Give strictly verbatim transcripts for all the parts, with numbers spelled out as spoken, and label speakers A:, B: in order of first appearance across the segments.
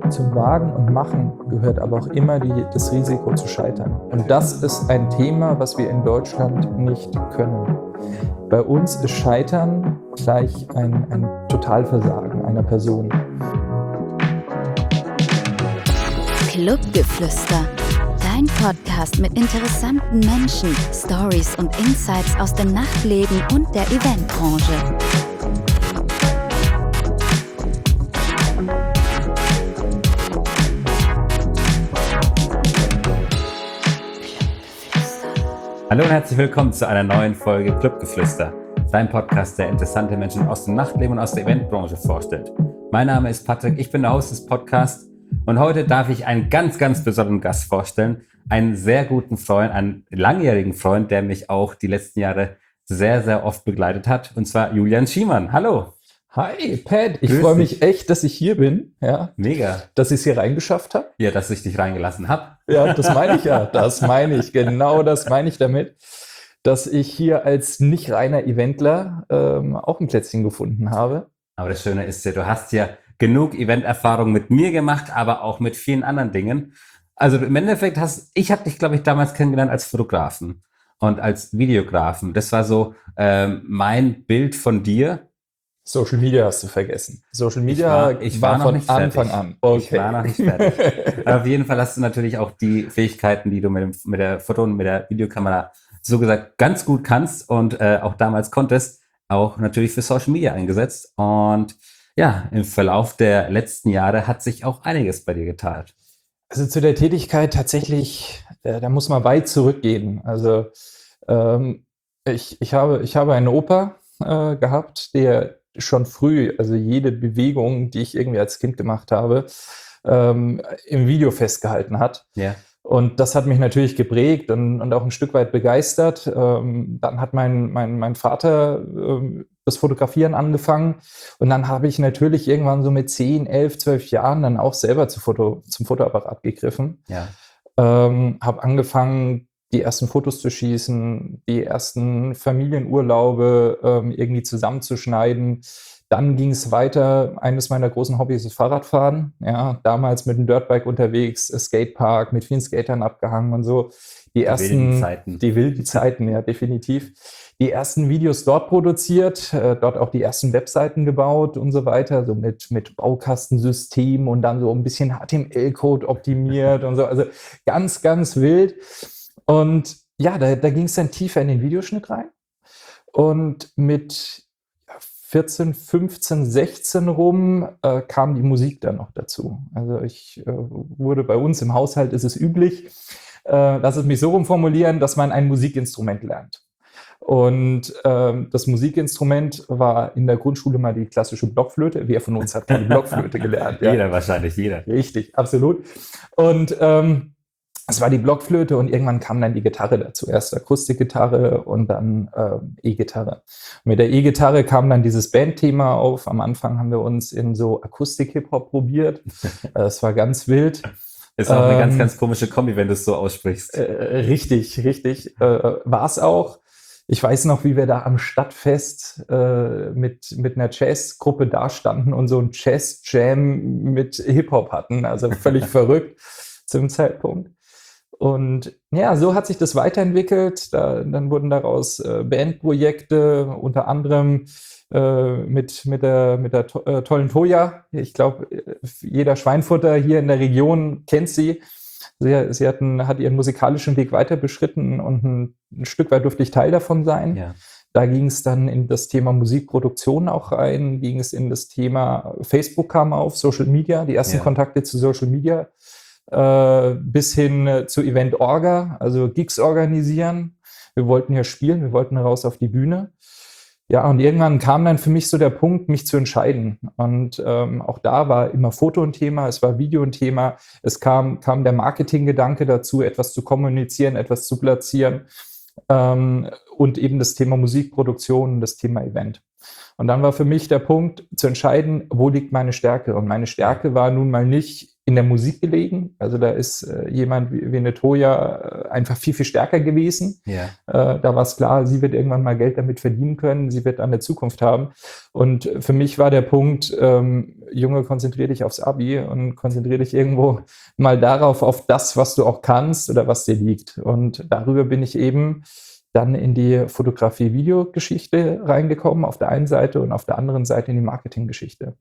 A: Zum Wagen und Machen gehört aber auch immer die, das Risiko zu scheitern. Und das ist ein Thema, was wir in Deutschland nicht können. Bei uns ist Scheitern gleich ein, ein Totalversagen einer Person.
B: Clubgeflüster, dein Podcast mit interessanten Menschen, Stories und Insights aus dem Nachtleben und der Eventbranche.
C: Hallo und herzlich willkommen zu einer neuen Folge Clubgeflüster, dein Podcast, der interessante Menschen aus dem Nachtleben und aus der Eventbranche vorstellt. Mein Name ist Patrick, ich bin der Host des Podcasts und heute darf ich einen ganz, ganz besonderen Gast vorstellen, einen sehr guten Freund, einen langjährigen Freund, der mich auch die letzten Jahre sehr, sehr oft begleitet hat, und zwar Julian Schiemann. Hallo!
A: Hi, Pat, ich freue mich echt, dass ich hier bin. Ja,
C: mega.
A: Dass ich es hier reingeschafft habe.
C: Ja, dass ich dich reingelassen habe.
A: Ja, das meine ich ja. Das meine ich. Genau das meine ich damit, dass ich hier als nicht reiner Eventler ähm, auch ein Plätzchen gefunden habe.
C: Aber das Schöne ist ja, du hast ja genug Eventerfahrung mit mir gemacht, aber auch mit vielen anderen Dingen. Also im Endeffekt hast, ich habe dich, glaube ich, damals kennengelernt als Fotografen und als Videografen. Das war so ähm, mein Bild von dir.
A: Social Media hast du vergessen. Social Media
C: ich war, ich war, war noch
A: von
C: nicht
A: Anfang
C: fertig.
A: an. Okay.
C: Ich war noch nicht fertig. Aber auf jeden Fall hast du natürlich auch die Fähigkeiten, die du mit, dem, mit der Foto- und mit der Videokamera so gesagt ganz gut kannst und äh, auch damals konntest, auch natürlich für Social Media eingesetzt. Und ja, im Verlauf der letzten Jahre hat sich auch einiges bei dir getan.
A: Also zu der Tätigkeit tatsächlich, äh, da muss man weit zurückgehen. Also ähm, ich, ich, habe, ich habe einen Opa äh, gehabt, der schon früh, also jede Bewegung, die ich irgendwie als Kind gemacht habe, ähm, im Video festgehalten hat.
C: Ja.
A: Und das hat mich natürlich geprägt und, und auch ein Stück weit begeistert. Ähm, dann hat mein, mein, mein Vater ähm, das Fotografieren angefangen und dann habe ich natürlich irgendwann so mit zehn, elf, zwölf Jahren dann auch selber zu Foto, zum Fotoapparat gegriffen.
C: Ja.
A: Ähm, habe angefangen, die ersten Fotos zu schießen, die ersten Familienurlaube ähm, irgendwie zusammenzuschneiden. Dann ging es weiter. Eines meiner großen Hobbys ist Fahrradfahren. Ja, damals mit dem Dirtbike unterwegs, Skatepark, mit vielen Skatern abgehangen und so. Die, die ersten
C: wilden Zeiten.
A: Die wilden Zeiten, ja, definitiv. Die ersten Videos dort produziert, äh, dort auch die ersten Webseiten gebaut und so weiter, so mit, mit Baukastensystem und dann so ein bisschen H T M L-Code optimiert und so. Also ganz, ganz wild. Und ja, da, da ging es dann tiefer in den Videoschnitt rein. Und mit vierzehn, fünfzehn, sechzehn rum äh, kam die Musik dann noch dazu. Also ich äh, wurde bei uns im Haushalt, ist es üblich, äh, lass es mich so rumformulieren, dass man ein Musikinstrument lernt. Und ähm, das Musikinstrument war in der Grundschule mal die klassische Blockflöte. Wer von uns hat mal die Blockflöte gelernt?
C: Ja?
A: Jeder
C: wahrscheinlich, jeder.
A: Richtig, absolut. Und ähm, es war die Blockflöte und irgendwann kam dann die Gitarre dazu. Erst Akustikgitarre und dann äh, E-Gitarre. Mit der E-Gitarre kam dann dieses Bandthema auf. Am Anfang haben wir uns in so Akustik-Hip-Hop probiert. Das war ganz wild.
C: Ist auch ähm, eine ganz, ganz komische Kombi, wenn du es so aussprichst.
A: Äh, richtig, richtig. Äh, war es auch. Ich weiß noch, wie wir da am Stadtfest äh, mit, mit einer Jazzgruppe dastanden und so ein Jazz-Jam mit Hip-Hop hatten. Also völlig verrückt zum Zeitpunkt. Und ja, so hat sich das weiterentwickelt. Da, dann wurden daraus äh, Bandprojekte, unter anderem äh, mit, mit der, mit der to- äh, tollen Toja. Ich glaube, jeder Schweinfurter hier in der Region kennt sie. Sie, sie hatten, hat ihren musikalischen Weg weiter beschritten und ein, ein Stück weit durfte ich Teil davon sein. Ja. Da ging es dann in das Thema Musikproduktion auch rein, ging es in das Thema Facebook kam auf, Social Media, die ersten ja. Kontakte zu Social Media. Äh, bis hin äh, zu Event-Orga, also Gigs organisieren. Wir wollten ja spielen, wir wollten raus auf die Bühne. Ja, und irgendwann kam dann für mich so der Punkt, mich zu entscheiden. Und ähm, auch da war immer Foto ein Thema, es war Video ein Thema. Es kam, kam der Marketinggedanke dazu, etwas zu kommunizieren, etwas zu platzieren. Ähm, und eben das Thema Musikproduktion, das Thema Event. Und dann war für mich der Punkt, zu entscheiden, wo liegt meine Stärke. Und meine Stärke war nun mal nicht in der Musik gelegen. Also da ist äh, jemand wie, wie eine Toja äh, einfach viel, viel stärker gewesen.
C: Ja.
A: Äh, da war es klar, sie wird irgendwann mal Geld damit verdienen können, sie wird eine Zukunft haben. Und für mich war der Punkt, ähm, Junge, konzentrier dich aufs Abi und konzentrier dich irgendwo mal darauf, auf das, was du auch kannst oder was dir liegt. Und darüber bin ich eben dann in die Fotografie-Videogeschichte reingekommen, auf der einen Seite, und auf der anderen Seite in die Marketinggeschichte.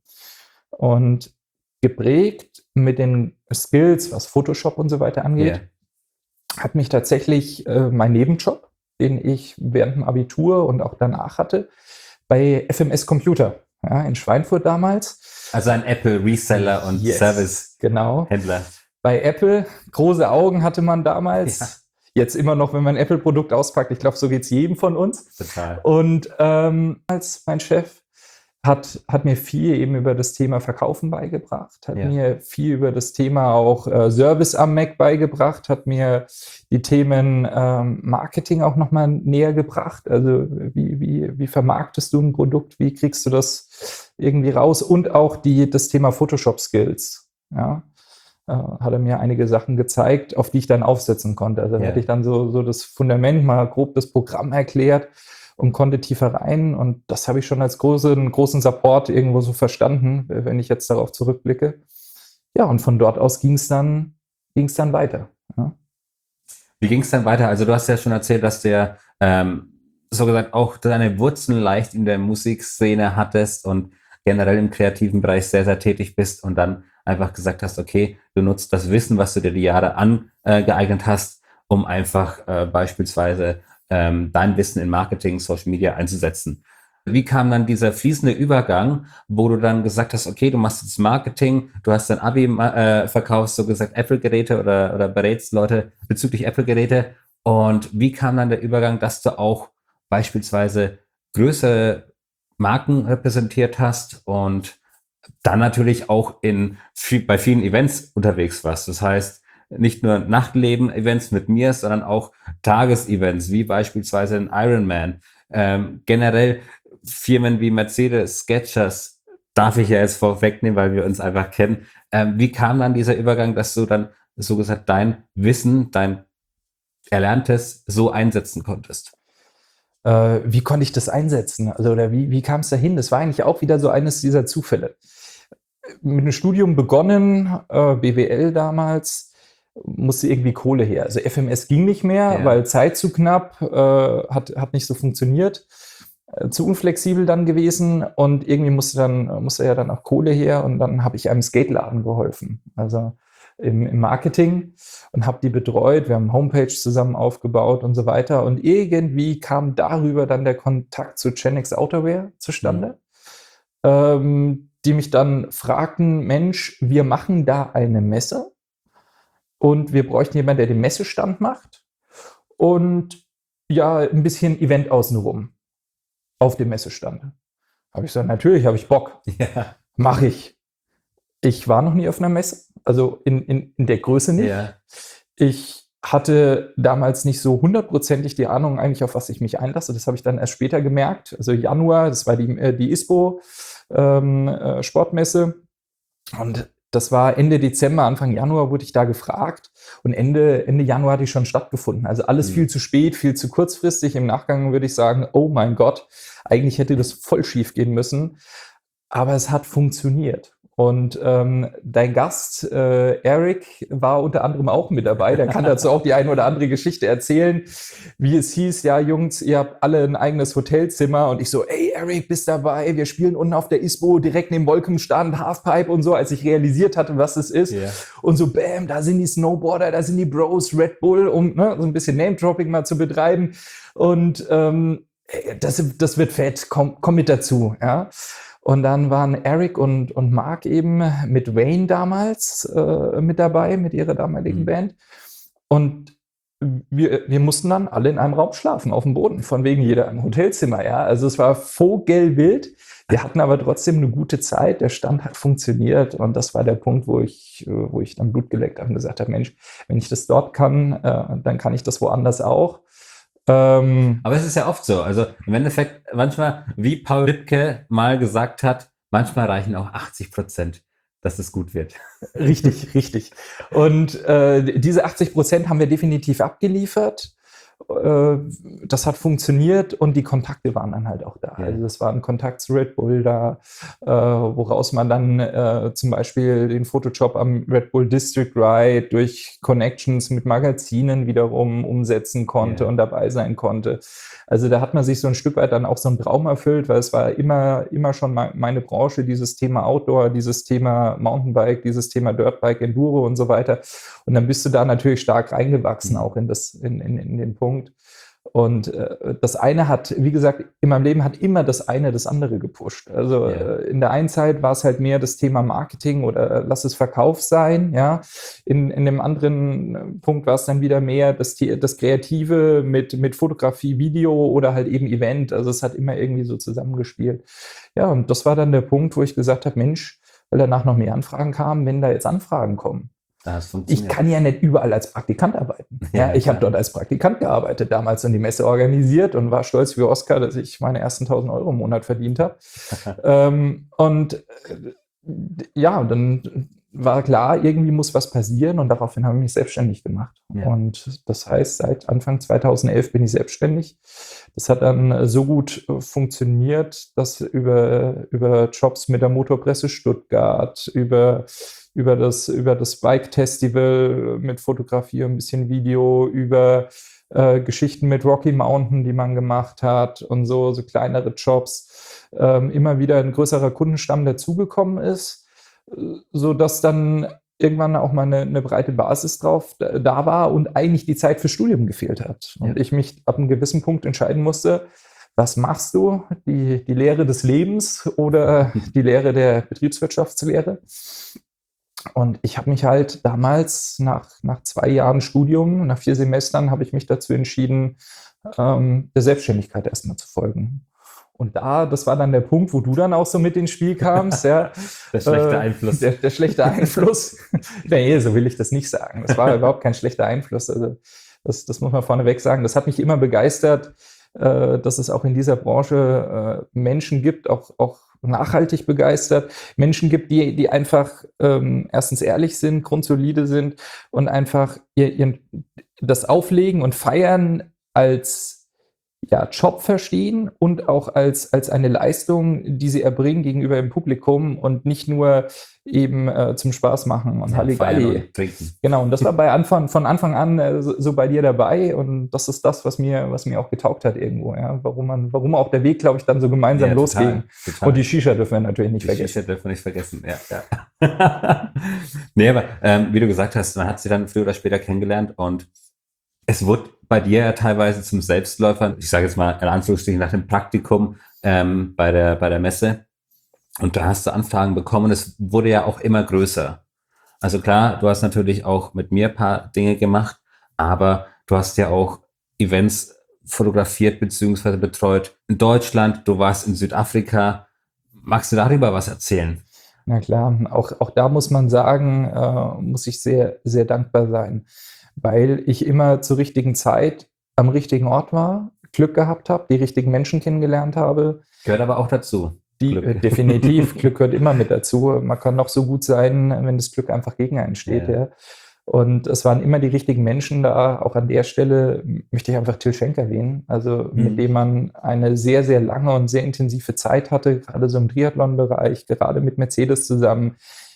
A: Und geprägt mit den Skills, was Photoshop und so weiter angeht, yeah. hat mich tatsächlich äh, mein Nebenjob, den ich während dem Abitur und auch danach hatte, bei F M S Computer, ja, in Schweinfurt damals.
C: Also ein Apple-Reseller und
A: yes,
C: Service-Händler.
A: Genau. Bei Apple, große Augen hatte man damals. Ja. Jetzt immer noch, wenn man ein Apple-Produkt auspackt. Ich glaube, so geht es jedem von uns.
C: Total.
A: Und ähm, als mein Chef Hat, hat mir viel eben über das Thema Verkaufen beigebracht, hat ja. mir viel über das Thema auch äh, Service am Mac beigebracht, hat mir die Themen ähm, Marketing auch nochmal näher gebracht. Also wie, wie, wie vermarktest du ein Produkt, wie kriegst du das irgendwie raus, und auch die, das Thema Photoshop-Skills. Ja. Äh, hat er mir einige Sachen gezeigt, auf die ich dann aufsetzen konnte. Also da ja. hatte ich dann so, so das Fundament, mal grob das Programm erklärt und konnte tiefer rein, und das habe ich schon als großen, großen Support irgendwo so verstanden, wenn ich jetzt darauf zurückblicke. Ja, und von dort aus ging es dann, ging's dann weiter. Ja.
C: Wie ging es dann weiter? Also du hast ja schon erzählt, dass du ja ähm, so gesagt auch deine Wurzeln leicht in der Musikszene hattest und generell im kreativen Bereich sehr, sehr tätig bist und dann einfach gesagt hast, okay, du nutzt das Wissen, was du dir die Jahre angeeignet hast, um einfach äh, beispielsweise Ähm, dein Wissen in Marketing, Social Media einzusetzen. Wie kam dann dieser fließende Übergang, wo du dann gesagt hast, okay, du machst jetzt Marketing, du hast dein Abi äh, verkaufst, so gesagt Apple-Geräte oder, oder berätst Leute bezüglich Apple-Geräte, und wie kam dann der Übergang, dass du auch beispielsweise größere Marken repräsentiert hast und dann natürlich auch in viel, bei vielen Events unterwegs warst? Das heißt, nicht nur Nachtleben-Events mit mir, sondern auch Tagesevents, wie beispielsweise ein Ironman. Ähm, generell Firmen wie Mercedes, Skechers, darf ich ja jetzt vorwegnehmen, weil wir uns einfach kennen. Ähm, wie kam dann dieser Übergang, dass du dann, so gesagt, dein Wissen, dein Erlerntes so einsetzen konntest?
A: Äh, wie konnte ich das einsetzen? Also, oder wie, wie kam es dahin? Das war eigentlich auch wieder so eines dieser Zufälle. Mit einem Studium begonnen, äh, B W L damals, musste irgendwie Kohle her. Also F M S ging nicht mehr, ja. weil Zeit zu knapp, äh, hat, hat nicht so funktioniert, äh, zu unflexibel dann gewesen, und irgendwie musste dann musste ja dann auch Kohle her, und dann habe ich einem Skateladen geholfen, also im, im Marketing, und habe die betreut. Wir haben Homepage zusammen aufgebaut und so weiter, und irgendwie kam darüber dann der Kontakt zu Genex Outerwear zustande, mhm. ähm, die mich dann fragten, Mensch, wir machen da eine Messe, und wir bräuchten jemanden, der den Messestand macht und ja, ein bisschen Event außenrum auf dem Messestand. Habe ich gesagt, natürlich habe ich Bock.
C: Ja.
A: Mache ich. Ich war noch nie auf einer Messe, also in, in, in der Größe nicht.
C: Ja.
A: Ich hatte damals nicht so hundertprozentig die Ahnung eigentlich, auf was ich mich einlasse. Das habe ich dann erst später gemerkt. Also Januar, das war die, die I S P O ähm, äh, Sportmesse, und das war Ende Dezember, Anfang Januar wurde ich da gefragt, und Ende, Ende Januar hatte ich schon stattgefunden. Also alles mhm. viel zu spät, viel zu kurzfristig. Im Nachgang würde ich sagen, oh mein Gott, eigentlich hätte das voll schief gehen müssen. Aber es hat funktioniert. Und ähm, dein Gast, äh, Eric, war unter anderem auch mit dabei. Der kann dazu auch die eine oder andere Geschichte erzählen, wie es hieß, ja Jungs, ihr habt alle ein eigenes Hotelzimmer. Und ich so, ey Eric, bist dabei, wir spielen unten auf der I S P O, direkt neben Wolkenstand, Halfpipe und so, als ich realisiert hatte, was es ist. Yeah. Und so, bam, da sind die Snowboarder, da sind die Bros, Red Bull, um ne, so ein bisschen Name-Dropping mal zu betreiben. Und ähm, das, das wird fett, komm, komm mit dazu, ja. Und dann waren Eric und, und Mark eben mit Wayne damals äh, mit dabei, mit ihrer damaligen mhm. Band. Und wir, wir mussten dann alle in einem Raum schlafen, auf dem Boden, von wegen jeder im Hotelzimmer. Ja, also es war vogelwild. Wir hatten aber trotzdem eine gute Zeit. Der Stand hat funktioniert, und das war der Punkt, wo ich, wo ich dann Blut geleckt habe und gesagt habe, Mensch, wenn ich das dort kann, äh, dann kann ich das woanders auch.
C: Ähm, Aber es ist ja oft so, also im Endeffekt manchmal, wie Paul Ripke mal gesagt hat, manchmal reichen auch achtzig Prozent. dass es gut wird.
A: Richtig, richtig. Und äh, diese achtzig Prozent haben wir definitiv abgeliefert. Äh, das hat funktioniert und die Kontakte waren dann halt auch da.
C: Ja.
A: Also es war ein Kontakt zu Red Bull da, äh, woraus man dann äh, zum Beispiel den Photoshop am Red Bull District Ride durch Connections mit Magazinen wiederum umsetzen konnte
C: Ja.
A: und dabei sein konnte. Also da hat man sich so ein Stück weit dann auch so einen Traum erfüllt, weil es war immer, immer schon meine Branche, dieses Thema Outdoor, dieses Thema Mountainbike, dieses Thema Dirtbike, Enduro und so weiter. Und dann bist du da natürlich stark reingewachsen, auch in, das, in, in, in den Punkt. Und äh, das eine hat, wie gesagt, in meinem Leben hat immer das eine das andere gepusht. Also
C: Ja.
A: äh, in der einen Zeit war es halt mehr das Thema Marketing oder äh, lass es Verkauf sein, ja. In, in dem anderen Punkt war es dann wieder mehr das, das Kreative mit, mit Fotografie, Video oder halt eben Event. Also es hat immer irgendwie so zusammengespielt. Ja, und das war dann der Punkt, wo ich gesagt habe, Mensch, weil danach noch mehr Anfragen kamen, wenn da jetzt Anfragen kommen. Ich kann ja nicht überall als Praktikant arbeiten. Ja, ja, ich habe dort als Praktikant gearbeitet, damals und die Messe organisiert und war stolz wie Oskar, dass ich meine ersten tausend Euro im Monat verdient habe. ähm, und äh, ja, dann war klar, irgendwie muss was passieren und daraufhin habe ich mich selbstständig gemacht. Ja. Und das heißt, seit Anfang zweitausendelf bin ich selbstständig. Das hat dann so gut funktioniert, dass über, über Jobs mit der Motorpresse Stuttgart, über über das, über das Bike-Festival mit Fotografie und ein bisschen Video, über äh, Geschichten mit Rocky Mountain, die man gemacht hat und so, so kleinere Jobs, ähm, immer wieder ein größerer Kundenstamm dazugekommen ist, sodass dann irgendwann auch mal eine, eine breite Basis drauf da, da war und eigentlich die Zeit fürs Studium gefehlt hat. Und ja. ich mich ab einem gewissen Punkt entscheiden musste, was machst du? Die, die Lehre des Lebens oder die Lehre der Betriebswirtschaftslehre? Und ich habe mich halt damals nach, nach zwei Jahren Studium, nach vier Semestern, habe ich mich dazu entschieden, ähm, der Selbstständigkeit erstmal zu folgen. Und da, das war dann der Punkt, wo du dann auch so mit ins Spiel kamst. Ja,
C: der schlechte
A: äh,
C: Einfluss.
A: Der, der schlechte Einfluss. Nee, so will ich das nicht sagen. Das war überhaupt kein schlechter Einfluss. Also das, das muss man vorneweg sagen. Das hat mich immer begeistert, äh, dass es auch in dieser Branche äh, Menschen gibt, auch, auch nachhaltig begeistert, Menschen gibt, die, die einfach ähm, erstens ehrlich sind, grundsolide sind und einfach ihr, ihr, das Auflegen und Feiern als ja, Job verstehen und auch als, als eine Leistung, die sie erbringen gegenüber dem Publikum und nicht nur eben äh, zum Spaß machen und ja, Halligalli. Genau, und das war bei Anfang, von Anfang an äh, so, so bei dir dabei und das ist das, was mir, was mir auch getaugt hat irgendwo, ja, warum man, warum auch der Weg, glaube ich, dann so gemeinsam ja, losging. Total, total. Und die Shisha dürfen wir natürlich nicht die vergessen. Die
C: Shisha dürfen wir nicht vergessen, ja. ja. Nee, aber ähm, wie du gesagt hast, man hat sie dann früher oder später kennengelernt und es wurde bei dir ja teilweise zum Selbstläufer, ich sage jetzt mal in Anführungsstrichen nach dem Praktikum ähm, bei der bei der Messe und da hast du Anfragen bekommen, es wurde ja auch immer größer. Also klar, du hast natürlich auch mit mir ein paar Dinge gemacht, aber du hast ja auch Events fotografiert bzw. betreut in Deutschland, du warst in Südafrika. Magst du darüber was erzählen?
A: Na klar, auch, auch da muss man sagen, äh, muss ich sehr, sehr dankbar sein, weil ich immer zur richtigen Zeit am richtigen Ort war, Glück gehabt habe, die richtigen Menschen kennengelernt habe.
C: Gehört aber auch dazu.
A: Die, Glück. Äh, definitiv, Glück gehört immer mit dazu. Man kann noch so gut sein, wenn das Glück einfach gegen einen steht. Ja. Ja. Und es waren immer die richtigen Menschen da. Auch an der Stelle möchte ich einfach Till Schenk erwähnen, also mhm. mit dem man eine sehr, sehr lange und sehr intensive Zeit hatte, gerade so im Triathlon-Bereich, gerade mit Mercedes zusammen,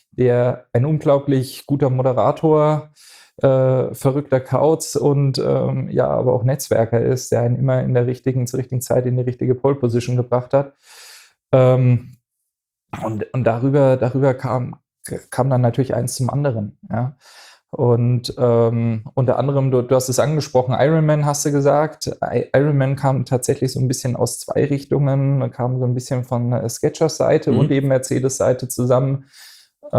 A: der ein unglaublich guter Moderator, Äh, verrückter Kauz und ähm, ja, aber auch Netzwerker ist, der einen immer in der richtigen, zur richtigen Zeit in die richtige Pole Position gebracht hat. Ähm, und und darüber, darüber kam, kam dann natürlich eins zum anderen. Ja. Und ähm, unter anderem, du, du hast es angesprochen, Ironman hast du gesagt. I, Ironman kam tatsächlich so ein bisschen aus zwei Richtungen, kam so ein bisschen von Skechers Seite mhm. und eben Mercedes Seite zusammen. Äh,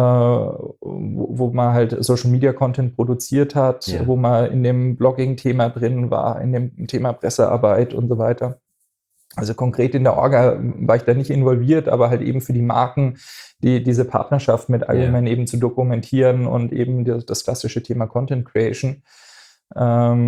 A: wo, wo man halt Social Media Content produziert hat, ja. wo man in dem Blogging-Thema drin war, in dem Thema Pressearbeit und so weiter. Also konkret in der Orga war ich da nicht involviert, aber halt eben für die Marken, die diese Partnerschaft mit Ironman ja. eben zu dokumentieren und eben das, das klassische Thema Content Creation. Ähm,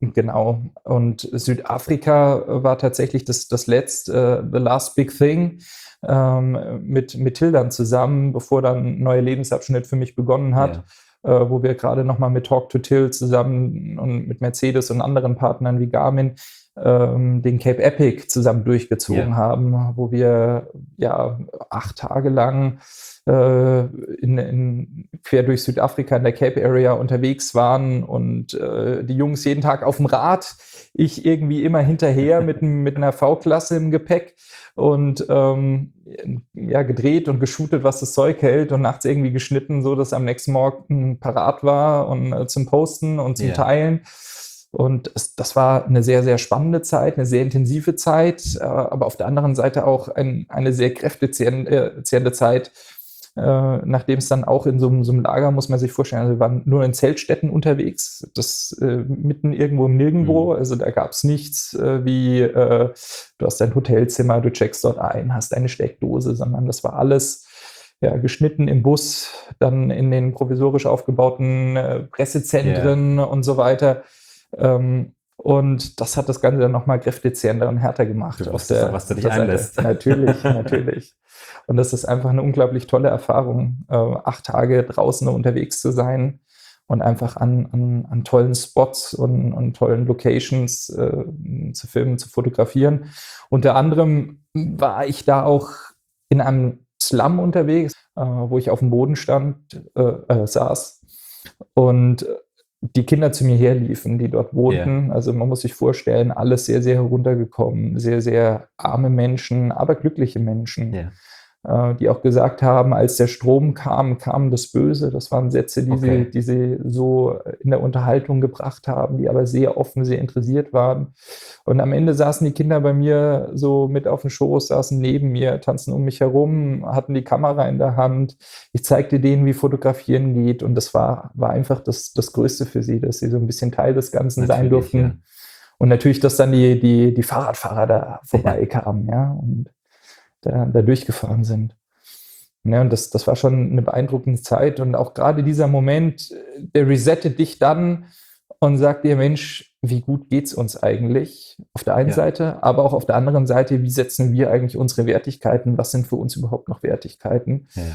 A: Genau. Und Südafrika war tatsächlich das, das letzte, uh, the last big thing, ähm, mit, mit Tildan zusammen, bevor dann ein neuer Lebensabschnitt für mich begonnen hat, ja. äh, wo wir gerade nochmal mit Talk to Till zusammen und mit Mercedes und anderen Partnern wie Garmin ähm, den Cape Epic zusammen durchgezogen ja. haben, wo wir ja acht Tage lang äh, in, in, quer durch Südafrika in der Cape Area unterwegs waren und äh, die Jungs jeden Tag auf dem Rad, ich irgendwie immer hinterher mit, mit einer V-Klasse im Gepäck und ähm, ja, gedreht und geshootet, was das Zeug hält und nachts irgendwie geschnitten, so dass am nächsten Morgen parat war und äh, zum Posten und zum yeah. Teilen. Und es, das war eine sehr, sehr spannende Zeit, eine sehr intensive Zeit, äh, aber auf der anderen Seite auch ein, eine sehr kräftezehrende äh, Zeit, äh, nachdem es dann auch in so, so einem Lager, muss man sich vorstellen, also wir waren nur in Zeltstätten unterwegs, das äh, mitten irgendwo im Nirgendwo, mhm. also da gab es nichts äh, wie, äh, du hast dein Hotelzimmer, du checkst dort ein, hast eine Steckdose, sondern das war alles ja, geschnitten im Bus, dann in den provisorisch aufgebauten äh, Pressezentren yeah. und so weiter. Ähm, und das hat das Ganze dann nochmal kräftezehrender und härter gemacht.
C: Du
A: auf der,
C: was du dich einlässt.
A: Natürlich, natürlich. Und das ist einfach eine unglaublich tolle Erfahrung, äh, acht Tage draußen unterwegs zu sein und einfach an, an, an tollen Spots und, und tollen Locations äh, zu filmen, zu fotografieren. Unter anderem war ich da auch in einem Slum unterwegs, äh, wo ich auf dem Boden stand, äh, äh, saß und die Kinder zu mir herliefen, die dort wohnten. Yeah. Also man muss sich vorstellen, alles sehr, sehr heruntergekommen, sehr, sehr arme Menschen, aber glückliche Menschen, yeah. äh, die auch gesagt haben, als der Strom kam, kam das Böse. Das waren Sätze, die, okay. sie, die sie so in der Unterhaltung gebracht haben, die aber sehr offen, sehr interessiert waren. Und am Ende saßen die Kinder bei mir so mit auf dem Schoß, saßen neben mir, tanzen um mich herum, hatten die Kamera in der Hand. Ich zeigte denen, wie Fotografieren geht. Und das war, war einfach das, das Größte für sie, dass sie so ein bisschen Teil des Ganzen natürlich sein durften. Ja. Und natürlich, dass dann die, die, die Fahrradfahrer da vorbeikamen, ja, und da, da durchgefahren sind. Ja, und das, das war schon eine beeindruckende Zeit. Und auch gerade dieser Moment, der resettet dich dann und sagt dir, Mensch, wie gut geht's uns eigentlich auf der einen ja. Seite, aber auch auf der anderen Seite, wie setzen wir eigentlich unsere Wertigkeiten, was sind für uns überhaupt noch Wertigkeiten ja.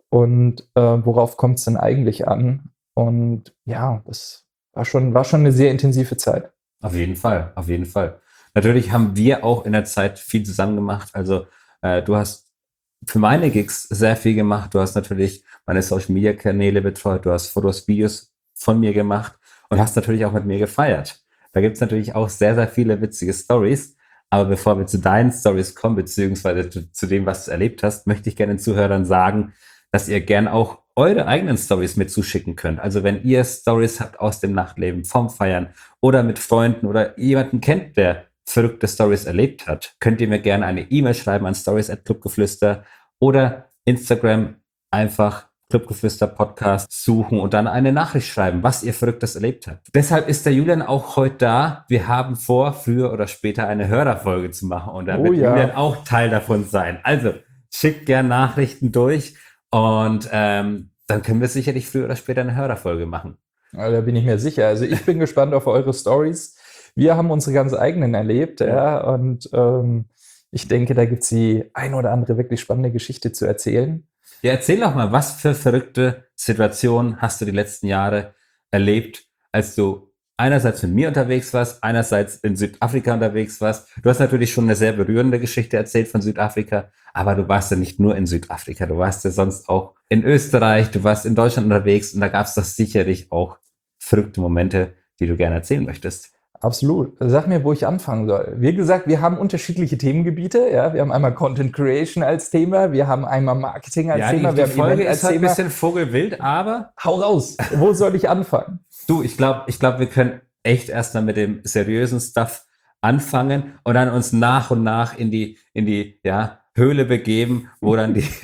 A: und äh, worauf kommt es denn eigentlich an? Und ja, das war schon, war schon eine sehr intensive Zeit.
C: Auf jeden Fall, auf jeden Fall. Natürlich haben wir auch in der Zeit viel zusammen gemacht, also äh, du hast für meine Gigs sehr viel gemacht, du hast natürlich meine Social-Media-Kanäle betreut, du hast Fotos, Videos von mir gemacht und hast natürlich auch mit mir gefeiert. Da gibt es natürlich auch sehr, sehr viele witzige Stories. Aber bevor wir zu deinen Stories kommen, beziehungsweise zu, zu dem, was du erlebt hast, möchte ich gerne den Zuhörern sagen, dass ihr gern auch eure eigenen Stories mit zuschicken könnt. Also wenn ihr Stories habt aus dem Nachtleben, vom Feiern oder mit Freunden oder jemanden kennt, der verrückte Stories erlebt hat, könnt ihr mir gerne eine E-Mail schreiben an stories at clubgeflüster oder Instagram einfach Clubgeflüster Podcast suchen und dann eine Nachricht schreiben, was ihr Verrücktes erlebt habt. Deshalb ist der Julian auch heute da. Wir haben vor, früher oder später eine Hörerfolge zu machen und da oh, wird ja. Julian auch Teil davon sein. Also schickt gerne Nachrichten durch und ähm, dann können wir sicherlich früher oder später eine Hörerfolge machen.
A: Ja, da bin ich mir sicher. Also ich bin gespannt auf eure Stories. Wir haben unsere ganz eigenen erlebt, ja, ja und ähm, ich denke, da gibt es die ein oder andere wirklich spannende Geschichte zu erzählen.
C: Ja, erzähl doch mal, was für verrückte Situationen hast du die letzten Jahre erlebt, als du einerseits mit mir unterwegs warst, einerseits in Südafrika unterwegs warst. Du hast natürlich schon eine sehr berührende Geschichte erzählt von Südafrika, aber du warst ja nicht nur in Südafrika, du warst ja sonst auch in Österreich, du warst in Deutschland unterwegs und da gab es doch sicherlich auch verrückte Momente, die du gerne erzählen möchtest.
A: Absolut. Sag mir, wo ich anfangen soll. Wie gesagt, wir haben unterschiedliche Themengebiete. Ja, wir haben einmal Content Creation als Thema, wir haben einmal Marketing als
C: ja,
A: Thema,
C: die,
A: wir
C: die
A: haben
C: Folge
A: Event als
C: ist halt
A: Thema.
C: Ein bisschen vogelwild, aber
A: hau raus. Wo soll ich anfangen?
C: Du, ich glaube, ich glaube, wir können echt erstmal mit dem seriösen Stuff anfangen und dann uns nach und nach in die in die ja Höhle begeben, wo dann die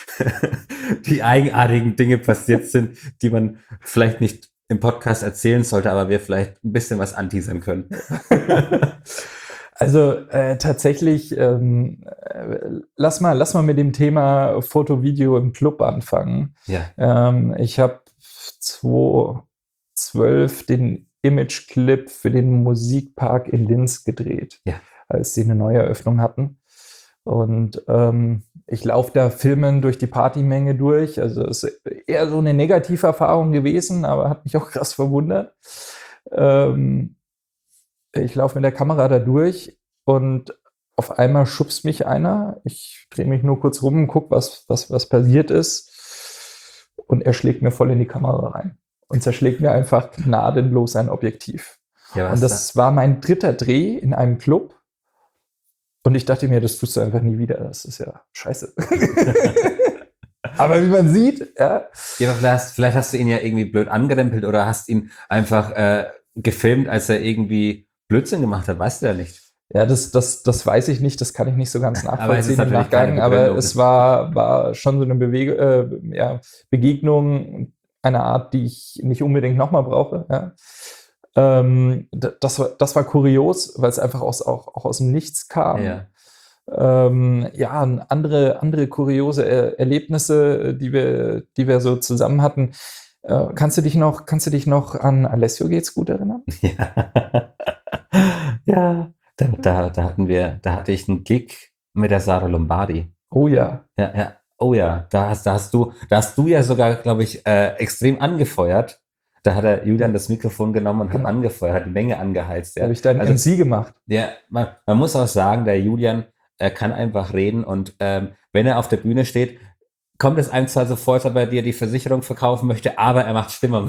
C: die eigenartigen Dinge passiert sind, die man vielleicht nicht im Podcast erzählen sollte, aber wir vielleicht ein bisschen was anteasern können.
A: Also äh, tatsächlich, ähm, äh, lass mal, lass mal mit dem Thema Foto, Video im Club anfangen.
C: Ja.
A: Ähm, ich habe zwanzig zwölf den Image-Clip für den Musikpark in Linz gedreht,
C: Ja.
A: als sie eine Neueröffnung hatten. Und ähm, ich laufe da Filmen durch die Partymenge durch. Also es ist eher so eine negative Erfahrung gewesen, aber hat mich auch krass verwundert. Ähm, ich laufe mit der Kamera da durch und auf einmal schubst mich einer. Ich drehe mich nur kurz rum und gucke, was, was, was passiert ist. Und er schlägt mir voll in die Kamera rein und zerschlägt mir einfach gnadenlos ein Objektiv.
C: Ja, was
A: Und das
C: da?
A: war mein dritter Dreh in einem Club. Und ich dachte mir, das tust du einfach nie wieder. Das ist ja scheiße. Aber wie man sieht, ja.
C: Ja, aber vielleicht, hast- vielleicht hast du ihn ja irgendwie blöd angerempelt oder hast ihn einfach äh, gefilmt, als er irgendwie Blödsinn gemacht hat. Weißt du ja nicht.
A: Ja, das, das, das weiß ich nicht, das kann ich nicht so ganz
C: Aber es ist
A: nachvollziehen im
C: natürlich keine
A: Nachgang, aber
C: Begründung.
A: es war, war schon so eine Bewege, äh, ja, Begegnung einer Art, die ich nicht unbedingt nochmal brauche. Ja. Ähm, d- das, war, das war kurios, weil es einfach aus, auch, auch aus dem Nichts kam.
C: Ja.
A: Ähm, ja, und andere, andere kuriose Er- Erlebnisse, die wir, die wir so zusammen hatten. Äh, kannst du dich noch, kannst du dich noch an Alessio geht's gut erinnern?
C: Ja. Ja. Da, da, da hatten wir, da hatte ich einen Gig mit der Sarah Lombardi.
A: Oh ja.
C: Ja, ja. Oh ja, da hast, da hast du, da hast du ja sogar, glaube ich, äh, extrem angefeuert. Da hat der Julian das Mikrofon genommen und
A: Genau.
C: hat angefeuert, hat die Menge angeheizt.
A: Da
C: Ja.
A: habe ich dann
C: Also-
A: M C gemacht.
C: Ja, man, man muss auch sagen, der Julian äh, kann einfach reden und ähm, wenn er auf der Bühne steht, kommt es einem zwar so vor, als ob er dir die Versicherung verkaufen möchte, aber er macht Stimmung.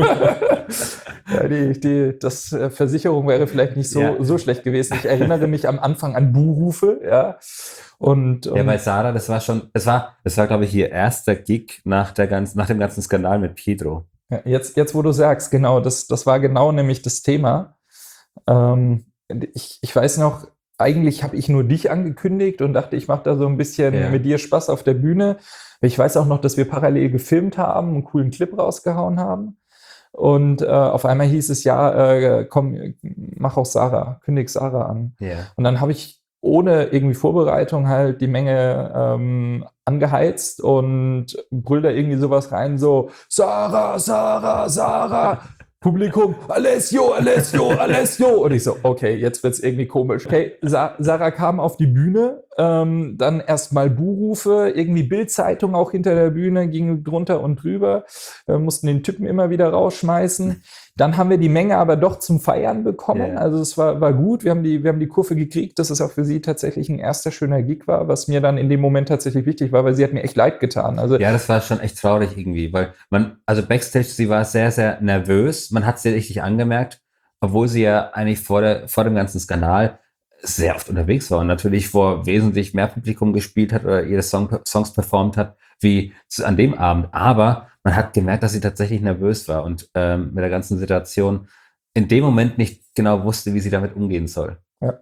A: Ja, die, die, das äh, Versicherung wäre vielleicht nicht so,
C: Ja.
A: so schlecht gewesen. Ich erinnere mich am Anfang an Buhrufe, ja. Und,
C: Ja,
A: und
C: bei Sarah, das war schon, das war, das war, glaube ich, ihr erster Gig nach der ganzen, nach dem ganzen Skandal mit Pietro.
A: ja, jetzt, jetzt, wo du sagst, genau, das, das war genau nämlich das Thema. Ähm, ich, ich weiß noch, eigentlich habe ich nur dich angekündigt und dachte, ich mache da so ein bisschen
C: Ja.
A: mit dir Spaß auf der Bühne. Ich weiß auch noch, dass wir parallel gefilmt haben, einen coolen Clip rausgehauen haben. Und äh, auf einmal hieß es, ja, äh, komm, mach auch Sarah, kündig Sarah an.
C: Ja.
A: Und dann habe ich ohne irgendwie Vorbereitung halt die Menge ähm, angeheizt und brüll da irgendwie sowas rein, so Sarah, Sarah, Sarah. Publikum, Alessio, Alessio, Alessio. Und ich so, okay, jetzt wird's irgendwie komisch. Okay, Sa Sarah kam auf die Bühne, ähm, dann erstmal Buhrufe, irgendwie Bildzeitung auch hinter der Bühne, ging drunter und drüber, äh, mussten den Typen immer wieder rausschmeißen. Dann haben wir die Menge aber doch zum Feiern bekommen.
C: Ja.
A: Also es war, war gut. Wir haben, die, wir haben die Kurve gekriegt, dass es auch für sie tatsächlich ein erster schöner Gig war, was mir dann in dem Moment tatsächlich wichtig war, weil sie hat mir echt leid getan. Also
C: Ja, das war schon echt traurig irgendwie, weil man, also Backstage, sie war sehr, sehr nervös. Man hat sie richtig angemerkt, obwohl sie ja eigentlich vor der, vor dem ganzen Skandal sehr oft unterwegs war und natürlich vor wesentlich mehr Publikum gespielt hat oder ihre Song, Songs performt hat, wie zu, an dem Abend. Aber man hat gemerkt, dass sie tatsächlich nervös war und ähm, mit der ganzen Situation in dem Moment nicht genau wusste, wie sie damit umgehen soll.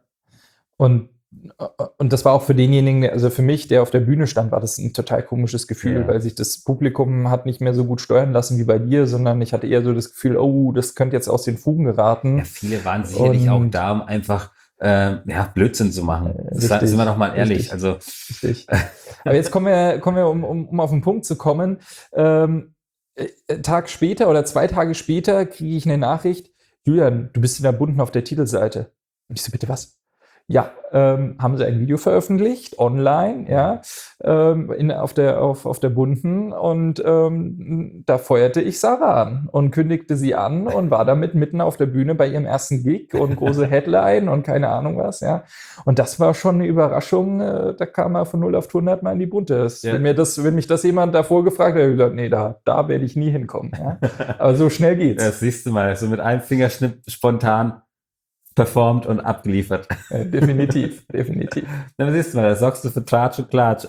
A: Und, und das war auch für denjenigen, der- also für mich, der auf der Bühne stand, war das ein total komisches Gefühl,
C: Ja.
A: weil sich das Publikum hat nicht mehr so gut steuern lassen wie bei dir, sondern ich hatte eher so das Gefühl, oh, das könnte jetzt aus den Fugen geraten.
C: Ja, viele waren sicherlich auch
A: Und-
C: da, um einfach äh, ja, Blödsinn zu machen.
A: Äh,
C: Das
A: richtig,
C: sind wir doch mal ehrlich.
A: richtig.
C: Also
A: Richtig. Aber jetzt kommen wir, kommen wir um, um, um auf den Punkt zu kommen. Ähm, äh, einen Tag später oder zwei Tage später kriege ich eine Nachricht, Julian, du bist in der Bunten auf der Titelseite. Und ich so, bitte was? Ja, ähm, haben sie ein Video veröffentlicht, online, ja, ähm, in, auf, der, auf, auf der Bunten und ähm, da feuerte ich Sarah an und kündigte sie an und war damit mitten auf der Bühne bei ihrem ersten Gig und große Headline und keine Ahnung was, ja. Und das war schon eine Überraschung, äh, da kam er von null auf hundert mal in die Bunte. Das,
C: Ja.
A: wenn, mir das, wenn mich das jemand davor gefragt hätte, hätte ich gesagt, nee, da, da werde ich nie hinkommen, ja. Aber so schnell geht's.
C: das siehst du mal, so mit einem Fingerschnipp spontan performt und abgeliefert.
A: Äh, definitiv, definitiv.
C: Dann siehst du mal, da sorgst du für Tratsch und Klatsch.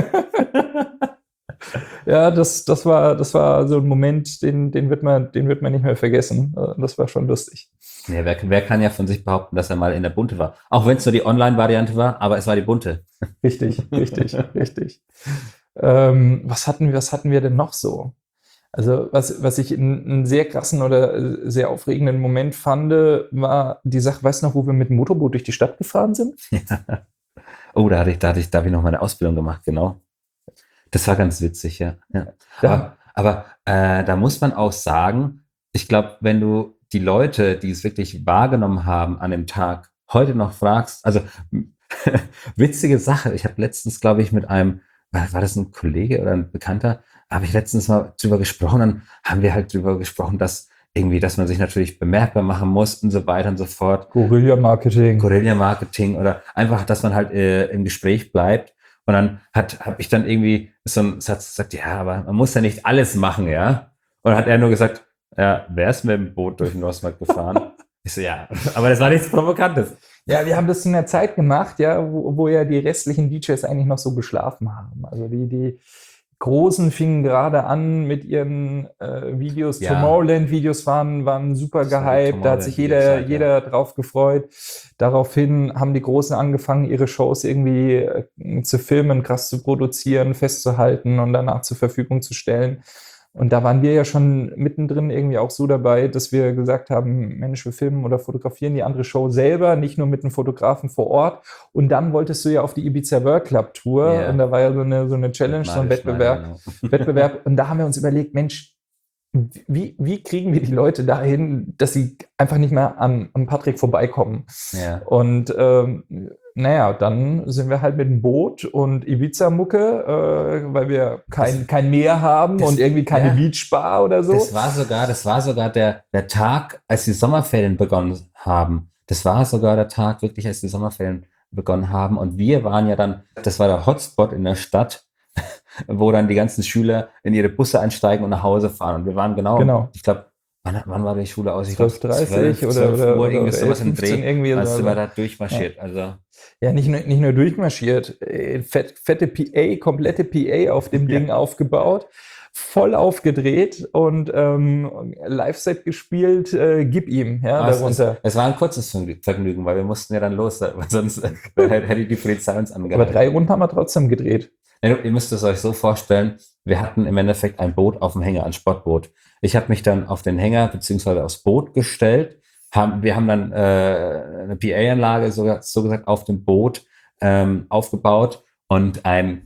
A: Ja, das, das, war, das war so ein Moment, den, den, wird man, den wird man nicht mehr vergessen. Äh, Das war schon lustig.
C: Ja, wer, wer kann ja von sich behaupten, dass er mal in der Bunte war? Auch wenn es nur die Online-Variante war, aber es war die Bunte.
A: Richtig, richtig, richtig. Ähm, was hatten wir, was hatten wir denn noch so? Also, was, was ich einen, einen sehr krassen oder äh, sehr aufregenden Moment fand, war die Sache, weißt du noch, wo wir mit dem Motorboot durch die Stadt gefahren sind?
C: Oh, da hatte ich, da hatte ich, da habe ich noch meine Ausbildung gemacht, genau. Das war ganz witzig, ja. ja.
A: Da-
C: Aber, aber äh, da muss man auch sagen, ich glaube, wenn du die Leute, die es wirklich wahrgenommen haben an dem Tag, heute noch fragst, also witzige Sache, ich habe letztens, glaube ich, mit einem, war das ein Kollege oder ein Bekannter, habe ich letztens mal drüber gesprochen, dann haben wir halt drüber gesprochen, dass irgendwie, dass man sich natürlich bemerkbar machen muss und so weiter und so fort.
A: Guerilla-Marketing.
C: Guerilla-Marketing oder einfach, dass man halt äh, im Gespräch bleibt. Und dann hat habe ich dann irgendwie so einen Satz gesagt, ja, aber man muss ja nicht alles machen, ja. Und dann hat er nur gesagt, ja, wer ist mit dem Boot durch den Ostmark gefahren? Ich so, ja, aber das war nichts Provokantes.
A: Ja, wir haben das in der Zeit gemacht, ja, wo, wo ja die restlichen D Js eigentlich noch so geschlafen haben. Also die, die Großen fingen gerade an mit ihren äh, Videos.
C: Ja.
A: Tomorrowland-Videos waren, waren super
C: Das war die
A: gehypt. Da hat sich jeder,
C: Tomorrowland-Videozeit, ja.
A: jeder drauf gefreut. Daraufhin haben die Großen angefangen, ihre Shows irgendwie äh, zu filmen, krass zu produzieren, festzuhalten und danach zur Verfügung zu stellen. Und da waren wir ja schon mittendrin irgendwie auch so dabei, dass wir gesagt haben, Mensch, wir filmen oder fotografieren die andere Show selber, nicht nur mit einem Fotografen vor Ort. Und dann wolltest du ja auf die Ibiza World Club Tour.
C: Yeah.
A: Und da war ja so eine, so eine Challenge, so ein Wettbewerb.
C: Meine, genau.
A: Wettbewerb. Und da haben wir uns überlegt, Mensch, wie, wie kriegen wir die Leute dahin, dass sie einfach nicht mehr an, an Patrick vorbeikommen?
C: Ja.
A: Und ähm, naja, dann sind wir halt mit dem Boot und Ibiza-Mucke, äh, weil wir kein,
C: Das-
A: kein Meer haben
C: das-
A: und irgendwie keine
C: ja.
A: Beachbar oder so.
C: Das war sogar, das war sogar der, der Tag, als die Sommerferien begonnen haben. Das war sogar der Tag, wirklich, als die Sommerferien begonnen haben. Und wir waren ja dann, das war der Hotspot in der Stadt, wo dann die ganzen Schüler in ihre Busse einsteigen und nach Hause fahren. Und wir waren genau,
A: Genau.
C: ich glaube, wann, wann war die Schule aus? Ich
A: zwölf Uhr dreißig
C: glaub,
A: oder, oder,
C: Uhr,
A: oder,
C: irgendwie
A: oder
C: sowas im
A: fünfzehn
C: Dreh.
A: irgendwie.
C: Als
A: so.
C: sind wir da durchmarschiert. Also,
A: Ja, nicht nur, nicht nur durchmarschiert, äh, fett, fette P A, komplette P A auf dem
C: Ja.
A: Ding aufgebaut, voll aufgedreht und ähm, Live-Set gespielt, äh, gib ihm, ja,
C: aber es, es,
A: darunter.
C: es war ein kurzes Vergnügen, weil wir mussten ja dann los, weil sonst hätte die Polizei uns
A: Aber
C: angehalten.
A: drei Runden haben wir trotzdem gedreht.
C: Ja, ihr müsst es euch so vorstellen, wir hatten im Endeffekt ein Boot auf dem Hänger, ein Sportboot. Ich habe mich dann auf den Hänger beziehungsweise aufs Boot gestellt. Haben, wir haben dann äh, eine P A-Anlage so, so gesagt auf dem Boot ähm, aufgebaut und ein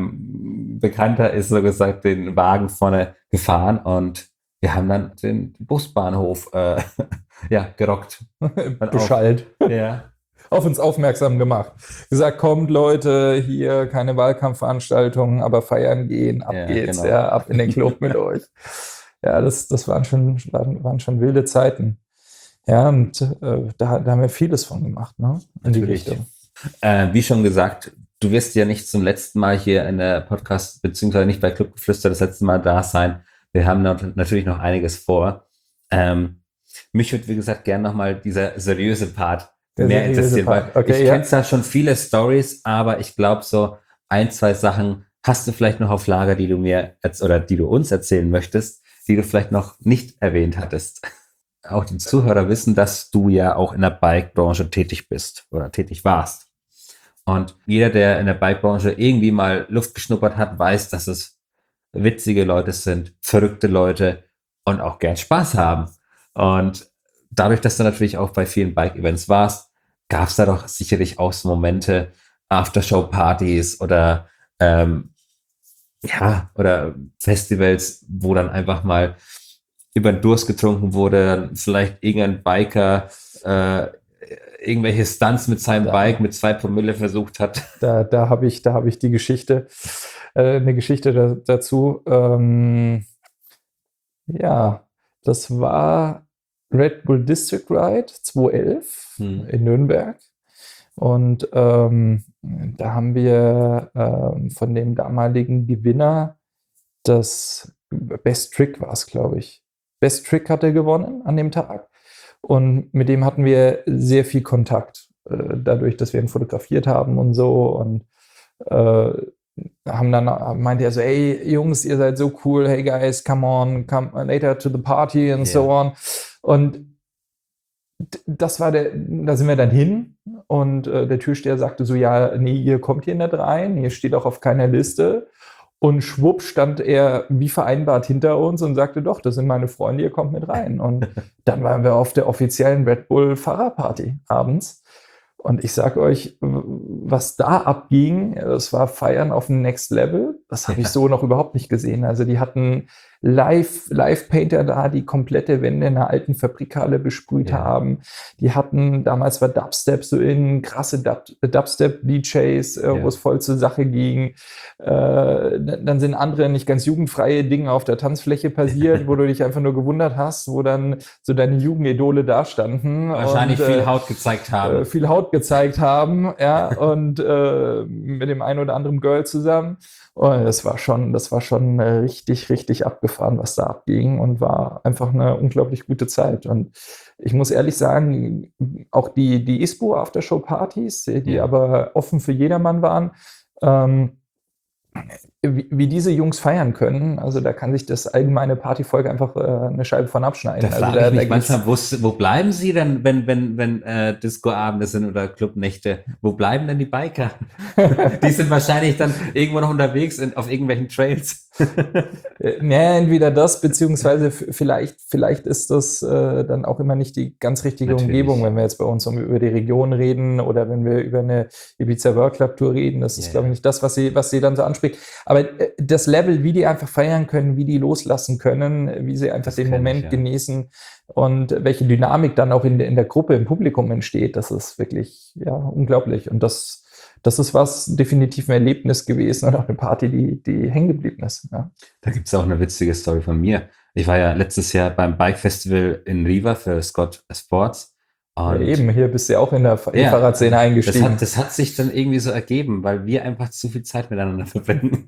C: ähm, Bekannter ist so gesagt den Wagen vorne gefahren und wir haben dann den Busbahnhof äh, ja, gerockt.
A: Bescheid.
C: Ja.
A: Auf uns aufmerksam gemacht. Gesagt, kommt Leute, hier keine Wahlkampfveranstaltungen, aber feiern gehen, ab
C: Ja,
A: geht's,
C: genau.
A: ja, ab in den Club mit euch. Ja, das, das waren schon, waren, waren schon wilde Zeiten. Ja, und äh, da, da haben wir vieles von gemacht, ne? In die
C: Natürlich.
A: Richtung.
C: Äh, wie schon gesagt, du wirst ja nicht zum letzten Mal hier in der Podcast, beziehungsweise nicht bei Clubgeflüster das letzte Mal da sein. Wir haben nat- natürlich noch einiges vor. Ähm, mich würde, wie gesagt, gerne nochmal dieser seriöse Part
A: Der
C: mehr
A: seriöse
C: interessieren, weil
A: Part. Okay,
C: ich
A: ja.
C: kenne zwar schon viele Stories, aber ich glaube, so ein, zwei Sachen hast du vielleicht noch auf Lager, die du mir erz- oder die du uns erzählen möchtest, die du vielleicht noch nicht erwähnt hattest. Auch die Zuhörer wissen, dass du ja auch in der Bike-Branche tätig bist oder tätig warst. Und jeder, der in der Bike-Branche irgendwie mal Luft geschnuppert hat, weiß, dass es witzige Leute sind, verrückte Leute und auch gern Spaß haben. Und dadurch, dass du natürlich auch bei vielen Bike-Events warst, gab es da doch sicherlich auch so Momente, Aftershow-Partys oder ähm, ja, oder Festivals, wo dann einfach mal über den Durst getrunken wurde, dann vielleicht irgendein Biker äh, irgendwelche Stunts mit seinem
A: Ja.
C: Bike mit zwei Promille versucht hat.
A: Da, da habe ich, da habe ich die Geschichte, äh, eine Geschichte da, dazu. Ähm, ja, das war Red Bull District Ride zweitausendelf
C: Hm.
A: in Nürnberg. Und ähm, da haben wir ähm, von dem damaligen Gewinner das Best Trick war es, glaube ich. Best Trick hat er gewonnen an dem Tag. Und mit dem hatten wir sehr viel Kontakt, äh, dadurch, dass wir ihn fotografiert haben und so. Und äh, haben dann meinte er so, hey Jungs, ihr seid so cool, hey guys, come on, come later to the party and so
C: Ja.
A: on. Und d- das war der, da sind wir dann hin und äh, der Türsteher sagte so, ja, nee, ihr kommt hier nicht rein, ihr steht auch auf keiner Liste. Und schwupp stand er wie vereinbart hinter uns und sagte, doch, das sind meine Freunde, ihr kommt mit rein. Und dann waren wir auf der offiziellen Red Bull Fahrerparty abends. Und ich sage euch, was da abging, das war Feiern auf dem Next Level. das habe ich so noch überhaupt nicht gesehen. Also die hatten Live, Live-Painter da, die komplette Wände in einer alten Fabrikhalle besprüht
C: Ja.
A: haben. Die hatten, damals war Dubstep so in, krasse Dub, Dubstep-D Js, äh,
C: Ja.
A: wo es voll zur Sache ging. Äh, dann sind andere nicht ganz jugendfreie Dinge auf der Tanzfläche passiert, wo du dich einfach nur gewundert hast, wo dann so deine Jugendidole da standen.
C: Wahrscheinlich
A: und,
C: viel
A: äh,
C: Haut gezeigt haben.
A: äh, viel Haut gezeigt haben, ja, und äh, mit dem einen oder anderen Girl zusammen. Und das war schon, das war schon äh, richtig, richtig abgefahren, was da abging, und war einfach eine unglaublich gute Zeit. Und ich muss ehrlich sagen, auch die, die ISPO Aftershow-Partys, die
C: Ja.
A: aber offen für jedermann waren, ähm, wie, wie diese Jungs feiern können, also da kann sich das allgemeine Partyvolk einfach äh, eine Scheibe von abschneiden.
C: Da
A: also
C: frage
A: da,
C: ich mich
A: da geht's-
C: manchmal, wo, wo bleiben sie denn, wenn, wenn, wenn äh, Disco-Abende sind oder Clubnächte? Wo bleiben denn die Biker? Die sind wahrscheinlich dann irgendwo noch unterwegs in, auf irgendwelchen Trails.
A: Äh, Ja, entweder das, beziehungsweise f- vielleicht, vielleicht ist das äh, dann auch immer nicht die ganz richtige
C: Natürlich.
A: Umgebung, wenn wir jetzt bei uns um, über die Region reden oder wenn wir über eine Ibiza World Club Tour reden. Das ist,
C: Ja,
A: glaube ich,
C: ja.
A: nicht das, was sie, was sie dann so anspricht. Aber äh, das Level, wie die einfach feiern können, wie die loslassen können, wie sie einfach
C: Das
A: den
C: kenn ich,
A: Moment
C: ja.
A: genießen und welche Dynamik dann auch in, der- in der Gruppe, im Publikum entsteht, das ist wirklich ja, unglaublich. Und das Das ist was, definitiv ein Erlebnis gewesen und auch eine Party, die, die hängen geblieben ist. Ja.
C: Da gibt es auch eine witzige Story von mir. Ich war ja letztes Jahr beim Bike Festival in Riva für Scott Sports.
A: Ja,
C: Und
A: eben, hier bist du ja auch in der Fa-
C: Ja,
A: Fahrradszene
C: das
A: eingestiegen.
C: hat, das hat sich dann irgendwie so ergeben, weil wir einfach zu viel Zeit miteinander verbringen.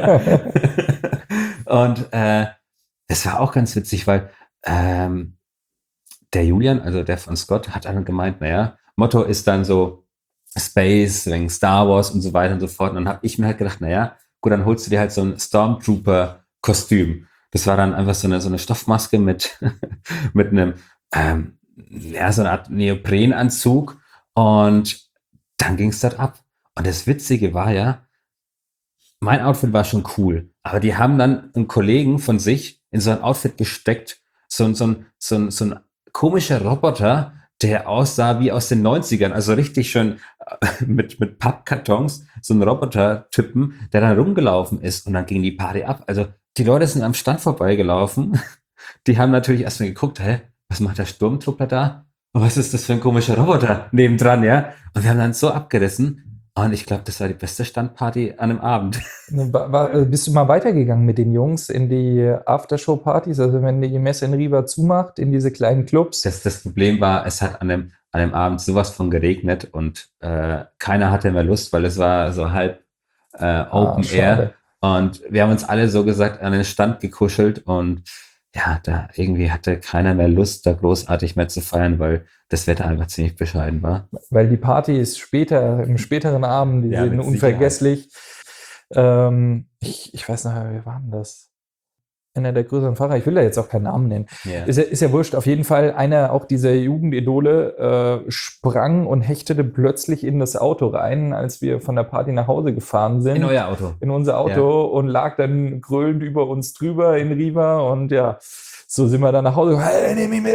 C: Und äh, es war auch ganz witzig, weil ähm, der Julian, also der von Scott, hat dann gemeint, naja, Motto ist dann so Space, wegen Star Wars und so weiter und so fort. Und dann habe ich mir halt gedacht, naja, gut, dann holst du dir halt so ein Stormtrooper-Kostüm. Das war dann einfach so eine, so eine Stoffmaske mit, mit einem, ähm, ja, so eine Art Neoprenanzug. Und dann ging es dort ab. Und das Witzige war ja, mein Outfit war schon cool, aber die haben dann einen Kollegen von sich in so ein Outfit gesteckt, so, ein- so, ein, so, ein, so ein komischer Roboter, der aussah wie aus den neunzigern, also richtig schön äh, mit, mit Pappkartons, so ein Roboter-Typen, der dann rumgelaufen ist, und dann ging die Party ab. Also die Leute sind am Stand vorbeigelaufen, die haben natürlich erstmal geguckt, hä, was macht der Sturmtruppler da? Und was ist das für ein komischer Roboter nebendran, ja? Und wir haben dann so abgerissen. Und ich glaube, das war die beste Standparty an einem Abend.
A: War, war, äh, bist du mal weitergegangen mit den Jungs in die Aftershow-Partys? Also wenn die Messe in Riva zumacht, in diese kleinen Clubs?
C: Das, das Problem war, es hat an dem, an dem Abend sowas von geregnet, und äh, keiner hatte mehr Lust, weil es war so halb äh, Open
A: Ah,
C: Air.
A: schade.
C: Und wir haben uns alle so gesagt an den Stand gekuschelt, und ja, da irgendwie hatte keiner mehr Lust, da großartig mehr zu feiern, weil das Wetter einfach ziemlich bescheiden war.
A: Weil die Party ist später, im späteren Abend, die
C: Ja,
A: sind
C: mit
A: unvergesslich. Ähm, ich, ich weiß noch, wie war denn das? Einer der größeren Fahrer, ich will da jetzt auch keinen Namen nennen.
C: Ja.
A: Ist ja, ist ja wurscht. Auf jeden Fall, einer auch dieser Jugendidole äh, sprang und hechtete plötzlich in das Auto rein, als wir von der Party nach Hause gefahren sind.
C: In euer Auto.
A: in unser Auto und lag dann grölend über uns drüber in Riva, und ja, so sind wir dann nach Hause. Hey, nimm mich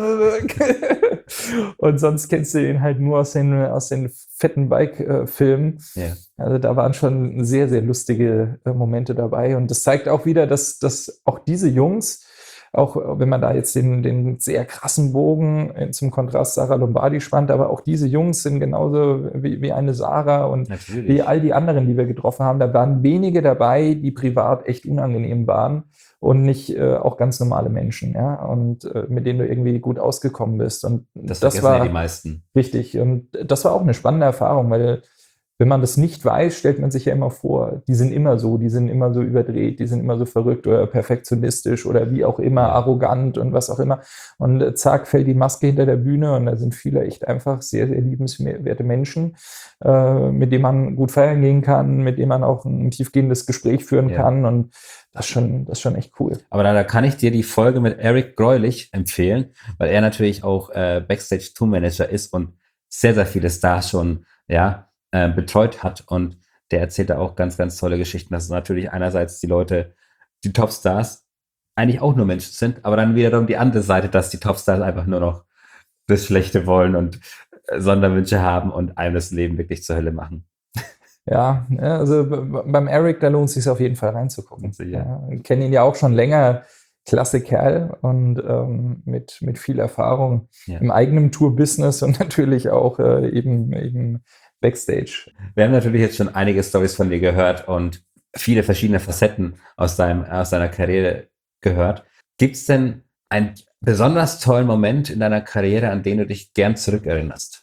A: mit. Und sonst kennst du ihn halt nur aus den, aus den fetten Bike-Filmen.
C: Ja.
A: Also da waren schon sehr, sehr lustige äh, Momente dabei, und das zeigt auch wieder, dass, dass auch diese Jungs, auch wenn man da jetzt den, den sehr krassen Bogen äh, zum Kontrast Sarah Lombardi spannt, aber auch diese Jungs sind genauso wie, wie eine Sarah und
C: Natürlich.
A: wie all die anderen, die wir getroffen haben. Da waren wenige dabei, die privat echt unangenehm waren und nicht äh, auch ganz normale Menschen, ja, und äh, mit denen du irgendwie gut ausgekommen bist. Und
C: Das,
A: das,
C: vergessen
A: war
C: ja die meisten.
A: richtig. Und das war auch eine spannende Erfahrung, weil wenn man das nicht weiß, stellt man sich ja immer vor, die sind immer so, die sind immer so überdreht, die sind immer so verrückt oder perfektionistisch oder wie auch immer, arrogant und was auch immer. Und äh, zack, fällt die Maske hinter der Bühne, und da sind viele echt einfach sehr, sehr liebenswerte Menschen, äh, mit denen man gut feiern gehen kann, mit denen man auch ein tiefgehendes Gespräch führen
C: Ja.
A: kann, und das ist schon, das ist schon echt cool.
C: Aber da, da kann ich dir die Folge mit Eric Greulich empfehlen, weil er natürlich auch äh, Backstage-Tour-Manager ist und sehr, sehr viele Stars schon, ja, äh, betreut hat, und der erzählt da auch ganz, ganz tolle Geschichten, dass natürlich einerseits die Leute, die Topstars, eigentlich auch nur Menschen sind, aber dann wiederum die andere Seite, dass die Topstars einfach nur noch das Schlechte wollen und äh, Sonderwünsche haben und einem das Leben wirklich zur Hölle machen.
A: Ja, ja, also b- beim Eric, da lohnt es sich auf jeden Fall reinzugucken.
C: Sicher.
A: Ja, ich kenne ihn ja auch schon länger, klasse Kerl und ähm, mit, mit viel Erfahrung
C: Ja.
A: im eigenen Tour-Business und natürlich auch äh, eben, eben Backstage.
C: Wir haben natürlich jetzt schon einige Storys von dir gehört und viele verschiedene Facetten aus, deinem, aus deiner Karriere gehört. Gibt es denn einen besonders tollen Moment in deiner Karriere, an den du dich gern zurückerinnerst?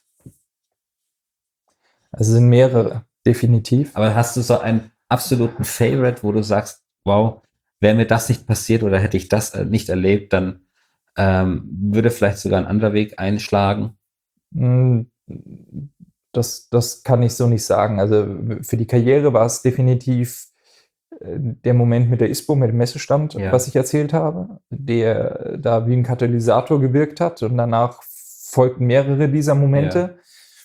A: Also sind mehrere, definitiv.
C: Aber hast du so einen absoluten Favorite, wo du sagst, wow, wäre mir das nicht passiert oder hätte ich das äh, nicht erlebt, dann ähm, würde vielleicht sogar ein anderer Weg einschlagen?
A: Mm, Das, das kann ich so nicht sagen. Also für die Karriere war es definitiv äh, der Moment mit der ISPO, mit dem Messestand,
C: Ja.
A: was ich erzählt habe, der da wie ein Katalysator gewirkt hat und danach folgten mehrere dieser Momente.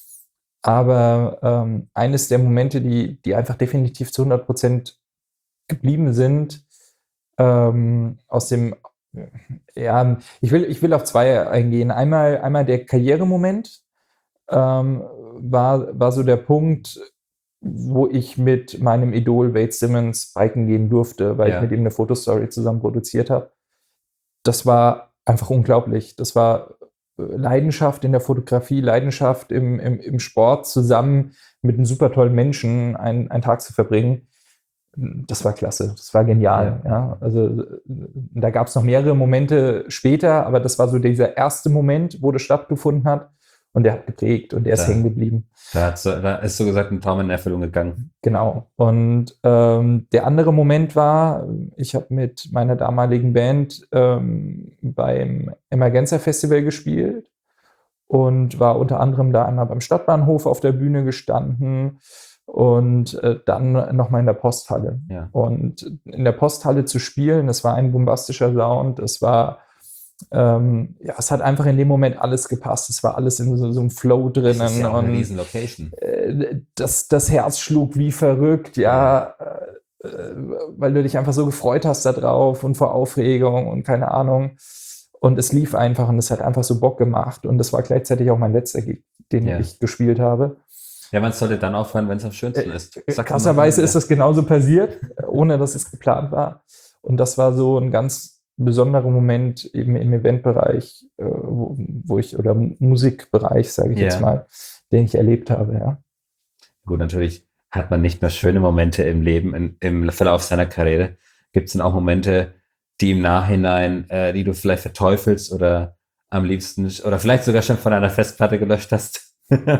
A: Aber ähm, eines der Momente, die, die einfach definitiv zu hundert Prozent geblieben sind, ähm, aus dem, ja, ich will, ich will auf zwei eingehen. Einmal, einmal der Karrieremoment, ähm, war, war so der Punkt, wo ich mit meinem Idol Wade Simmons biken gehen durfte, weil
C: Ja.
A: ich mit ihm eine Fotostory zusammen produziert habe. Das war einfach unglaublich. Das war äh, Leidenschaft in der Fotografie, Leidenschaft im, im, im Sport, zusammen mit einem super tollen Menschen einen, einen Tag zu verbringen. Das war klasse, das war genial.
C: Ja.
A: Ja. Also äh, da gab es noch mehrere Momente später, aber das war so dieser erste Moment, wo das stattgefunden hat. Und der hat geprägt und der ist
C: Da-
A: hängen geblieben.
C: Da, hat so, da ist so gesagt ein Traum in Erfüllung gegangen.
A: Genau. Und ähm, der andere Moment war, ich habe mit meiner damaligen Band ähm, beim Emergenza Festival gespielt und war unter anderem da einmal beim Stadtbahnhof auf der Bühne gestanden und äh, dann nochmal in der Posthalle.
C: Ja.
A: Und in der Posthalle zu spielen, das war ein bombastischer Sound, es war Ähm, ja, es hat einfach in dem Moment alles gepasst. Es war alles in so, so einem Flow drinnen.
C: Das ist ja auch eine
A: und
C: riesen Location.
A: äh, das, das Herz schlug wie verrückt, ja, äh, äh, weil du dich einfach so gefreut hast da drauf und vor Aufregung und keine Ahnung. Und es lief einfach und es hat einfach so Bock gemacht. Und das war gleichzeitig auch mein letzter Gig, den
C: Ja.
A: ich gespielt habe.
C: Ja, man sollte dann aufhören, wenn es am schönsten
A: Äh,
C: ist. Sagt
A: Krasserweise
C: man-
A: ist das genauso passiert, ohne dass es geplant war. Und das war so ein ganz besonderer Moment eben im Eventbereich, äh, wo, wo ich, oder Musikbereich, sage ich
C: Ja.
A: jetzt mal, den ich erlebt habe, ja.
C: Gut, natürlich hat man nicht nur schöne Momente im Leben, in, im Verlauf seiner Karriere. Gibt es denn auch Momente, die im Nachhinein, äh, die du vielleicht verteufelst oder am liebsten, oder vielleicht sogar schon von einer Festplatte gelöscht hast?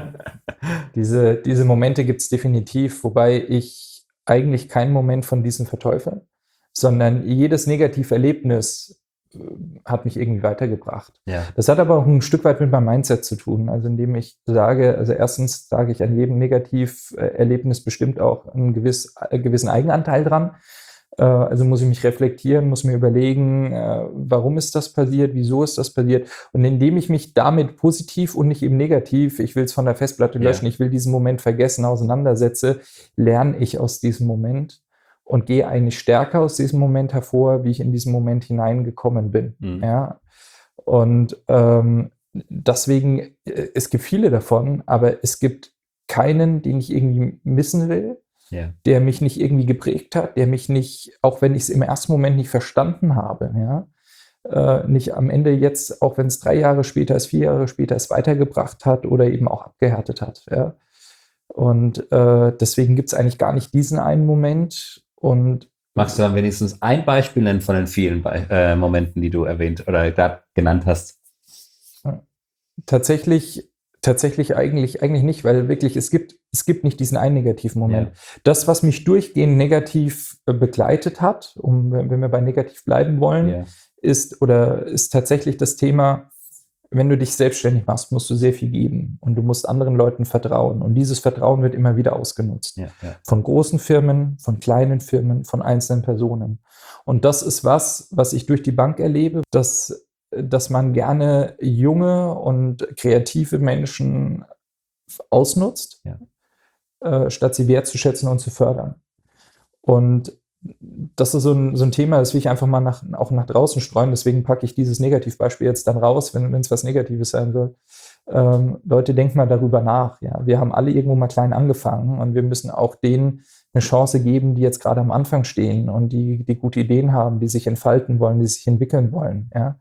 A: Diese, diese Momente gibt es definitiv, wobei ich eigentlich keinen Moment von diesen verteufel, sondern jedes Negativerlebnis äh, hat mich irgendwie weitergebracht.
C: Ja,
A: Das hat aber auch ein Stück weit mit meinem Mindset zu tun, also indem ich sage, also erstens sage ich an jedem Negativerlebnis bestimmt auch einen gewiss, äh, gewissen Eigenanteil dran. Äh, also muss ich mich reflektieren, muss mir überlegen, äh, warum ist das passiert, wieso ist das passiert. Und indem ich mich damit positiv und nicht eben negativ, ich will es von der Festplatte
C: Ja.
A: löschen, ich will diesen Moment vergessen, auseinandersetze, lerne ich aus diesem Moment und gehe eigentlich stärker aus diesem Moment hervor, wie ich in diesen Moment hineingekommen bin.
C: Mhm.
A: Ja. Und ähm, deswegen, äh, es gibt viele davon, aber es gibt keinen, den ich irgendwie missen will,
C: ja,
A: der mich nicht irgendwie geprägt hat, der mich nicht, auch wenn ich es im ersten Moment nicht verstanden habe, ja, äh, nicht am Ende jetzt, auch wenn es drei Jahre später ist, vier Jahre später ist, weitergebracht hat oder eben auch abgehärtet hat. Ja. Und äh, deswegen gibt es eigentlich gar nicht diesen einen Moment. Und
C: Magst du dann wenigstens ein Beispiel nennen von den vielen Be äh, Momenten, die du erwähnt oder gerade genannt hast?
A: tatsächlich, tatsächlich eigentlich, eigentlich nicht, weil wirklich es gibt, es gibt nicht diesen einen negativen Moment.
C: Ja.
A: Das, was mich durchgehend negativ äh, begleitet hat, um, wenn wenn wir bei negativ bleiben wollen,
C: Ja,
A: ist oder ist tatsächlich das Thema, wenn du dich selbstständig machst, musst du sehr viel geben und du musst anderen Leuten vertrauen. Und dieses Vertrauen wird immer wieder ausgenutzt.
C: ja, ja.
A: Von großen Firmen, von kleinen Firmen, von einzelnen Personen. Und das ist was, was ich durch die Bank erlebe, dass, dass man gerne junge und kreative Menschen ausnutzt,
C: Ja.
A: äh, statt sie wertzuschätzen und zu fördern. Und das ist so ein, so ein Thema, das will ich einfach mal nach, auch nach draußen streuen. Deswegen packe ich dieses Negativbeispiel jetzt dann raus, wenn es was Negatives sein soll. ähm, Leute, denkt mal darüber nach. Ja? Wir haben alle irgendwo mal klein angefangen und wir müssen auch denen eine Chance geben, die jetzt gerade am Anfang stehen und die, die gute Ideen haben, die sich entfalten wollen, die sich entwickeln wollen. Ja?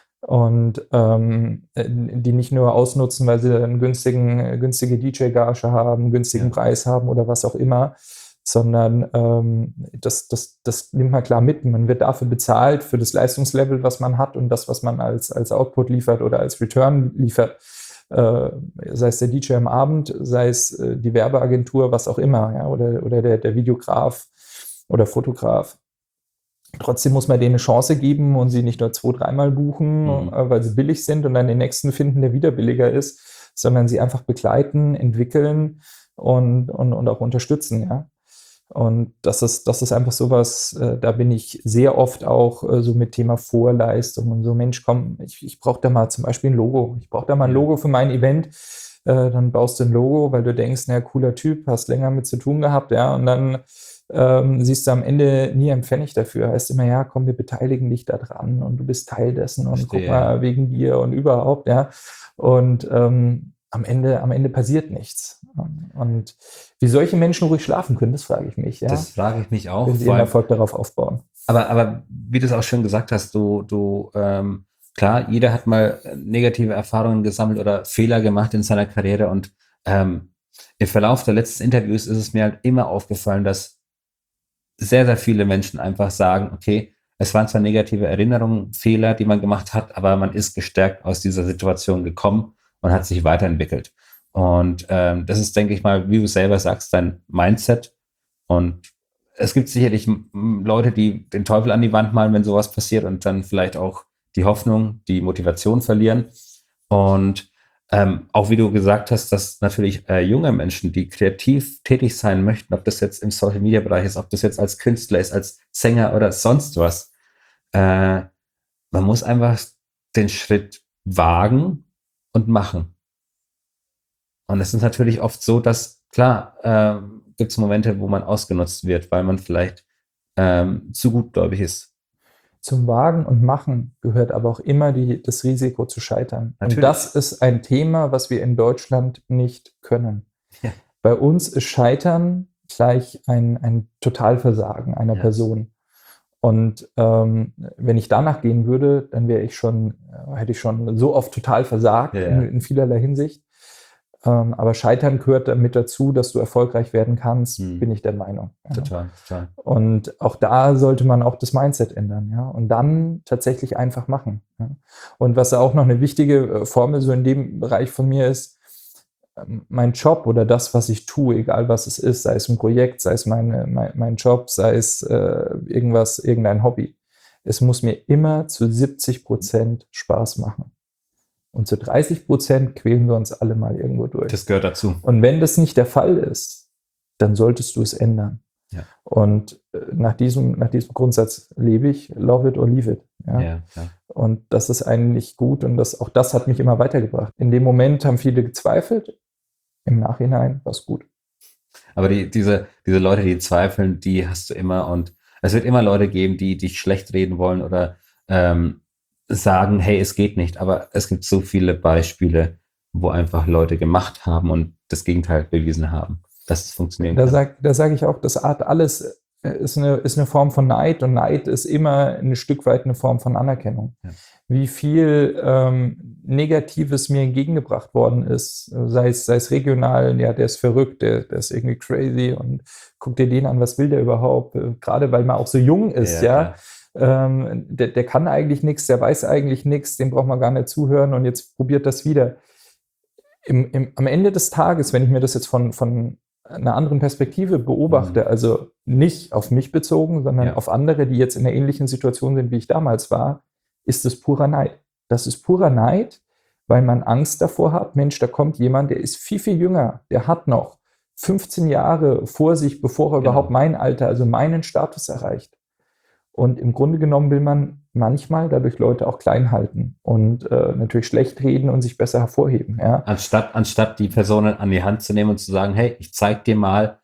A: Und ähm, die nicht nur ausnutzen, weil sie einen günstigen, günstige D J-Gage haben, einen günstigen ja. Preis haben oder was auch immer, sondern ähm, das, das, das nimmt man klar mit. Man wird dafür bezahlt, für das Leistungslevel, was man hat und das, was man als, als Output liefert oder als Return liefert. Äh, sei es der D J am Abend, sei es äh, die Werbeagentur, was auch immer, ja, oder, oder der, der Videograf oder Fotograf. Trotzdem muss man denen eine Chance geben und sie nicht nur zwei, dreimal buchen, mhm. äh, weil sie billig sind und dann den nächsten finden, der wieder billiger ist, sondern sie einfach begleiten, entwickeln und, und, und auch unterstützen, ja. Und das ist, das ist einfach sowas, äh, da bin ich sehr oft auch äh, so mit Thema Vorleistung und so, Mensch, komm, ich, ich brauche da mal zum Beispiel ein Logo. Ich brauche da mal ein Logo für mein Event. Äh, dann baust du ein Logo, weil du denkst, na, cooler Typ, hast länger mit zu tun gehabt, ja, und dann ähm, siehst du am Ende nie einen Pfennig dafür. Heißt immer, ja, komm, wir beteiligen dich da dran und du bist Teil dessen und Verstehe. Guck mal, wegen dir und überhaupt, ja. Und ähm, am Ende, am Ende passiert nichts. Und wie solche Menschen ruhig schlafen können, das frage ich mich. Ja?
C: Das frage ich mich auch.
A: Wenn sie ihren Erfolg darauf aufbauen.
C: Aber, aber wie du es auch schon gesagt hast, du, du ähm, klar, jeder hat mal negative Erfahrungen gesammelt oder Fehler gemacht in seiner Karriere und ähm, im Verlauf der letzten Interviews ist es mir halt immer aufgefallen, dass sehr, sehr viele Menschen einfach sagen, okay, es waren zwar negative Erinnerungen, Fehler, die man gemacht hat, aber man ist gestärkt aus dieser Situation gekommen und hat sich weiterentwickelt. Und ähm, das ist, denke ich mal, wie du selber sagst, dein Mindset. Und es gibt sicherlich m- Leute, die den Teufel an die Wand malen, wenn sowas passiert und dann vielleicht auch die Hoffnung, die Motivation verlieren. Und ähm, auch wie du gesagt hast, dass natürlich äh, junge Menschen, die kreativ tätig sein möchten, ob das jetzt im Social-Media-Bereich ist, ob das jetzt als Künstler ist, als Sänger oder sonst was, äh, man muss einfach den Schritt wagen und machen. Und es ist natürlich oft so, dass, klar, äh, gibt es Momente, wo man ausgenutzt wird, weil man vielleicht ähm, zu gutgläubig ist.
A: Zum Wagen und Machen gehört aber auch immer die, das Risiko zu scheitern. Natürlich. Und das ist ein Thema, was wir in Deutschland nicht können. Ja. Bei uns ist Scheitern gleich ein, ein Totalversagen einer ja. Person. Und ähm, wenn ich danach gehen würde, dann wäre ich schon, hätte ich schon so oft total versagt ja, ja. In, in vielerlei Hinsicht. Ähm, aber Scheitern gehört damit dazu, dass du erfolgreich werden kannst, hm. bin ich der Meinung. Ja.
C: Total, total.
A: Und auch da sollte man auch das Mindset ändern, ja, und dann tatsächlich einfach machen. Ja. Und was auch noch eine wichtige Formel so in dem Bereich von mir ist, mein Job oder das, was ich tue, egal was es ist, sei es ein Projekt, sei es meine, mein, mein Job, sei es äh, irgendwas, irgendein Hobby, es muss mir immer zu siebzig Prozent Spaß machen. Und zu dreißig Prozent quälen wir uns alle mal irgendwo durch.
C: Das gehört dazu.
A: Und wenn das nicht der Fall ist, dann solltest du es ändern. Ja. Und nach diesem, nach diesem Grundsatz lebe ich, love it or leave it. Ja? Ja, ja. Und das ist eigentlich gut und das, auch das hat mich immer weitergebracht. In dem Moment haben viele gezweifelt, im Nachhinein war es gut.
C: Aber die, diese, diese Leute, die zweifeln, die hast du immer und es wird immer Leute geben, die dich schlecht reden wollen oder ähm, sagen, hey, es geht nicht. Aber es gibt so viele Beispiele, wo einfach Leute gemacht haben und das Gegenteil bewiesen haben, dass es funktionieren
A: da
C: kann.
A: Sag, da sage ich auch, das Art alles ist eine, ist eine Form von Neid und Neid ist immer ein Stück weit eine Form von Anerkennung. Ja. Wie viel ähm, Negatives mir entgegengebracht worden ist, sei es, sei es regional, ja, der ist verrückt, der, der ist irgendwie crazy und guck dir den an, was will der überhaupt? Gerade weil man auch so jung ist, ja. ja. Ähm, der, der kann eigentlich nichts, der weiß eigentlich nichts, dem braucht man gar nicht zuhören und jetzt probiert das wieder. Im, im, am Ende des Tages, wenn ich mir das jetzt von, von einer anderen Perspektive beobachte, mhm. also nicht auf mich bezogen, sondern ja. auf andere, die jetzt in einer ähnlichen Situation sind, wie ich damals war, ist es purer Neid. Das ist purer Neid, weil man Angst davor hat, Mensch, da kommt jemand, der ist viel, viel jünger, der hat noch fünfzehn Jahre vor sich, bevor er genau. überhaupt mein Alter, also meinen Status erreicht. Und im Grunde genommen will man manchmal dadurch Leute auch klein halten und äh, natürlich schlecht reden und sich besser hervorheben. Ja.
C: Anstatt, anstatt die Personen an die Hand zu nehmen und zu sagen, hey, ich zeig dir mal,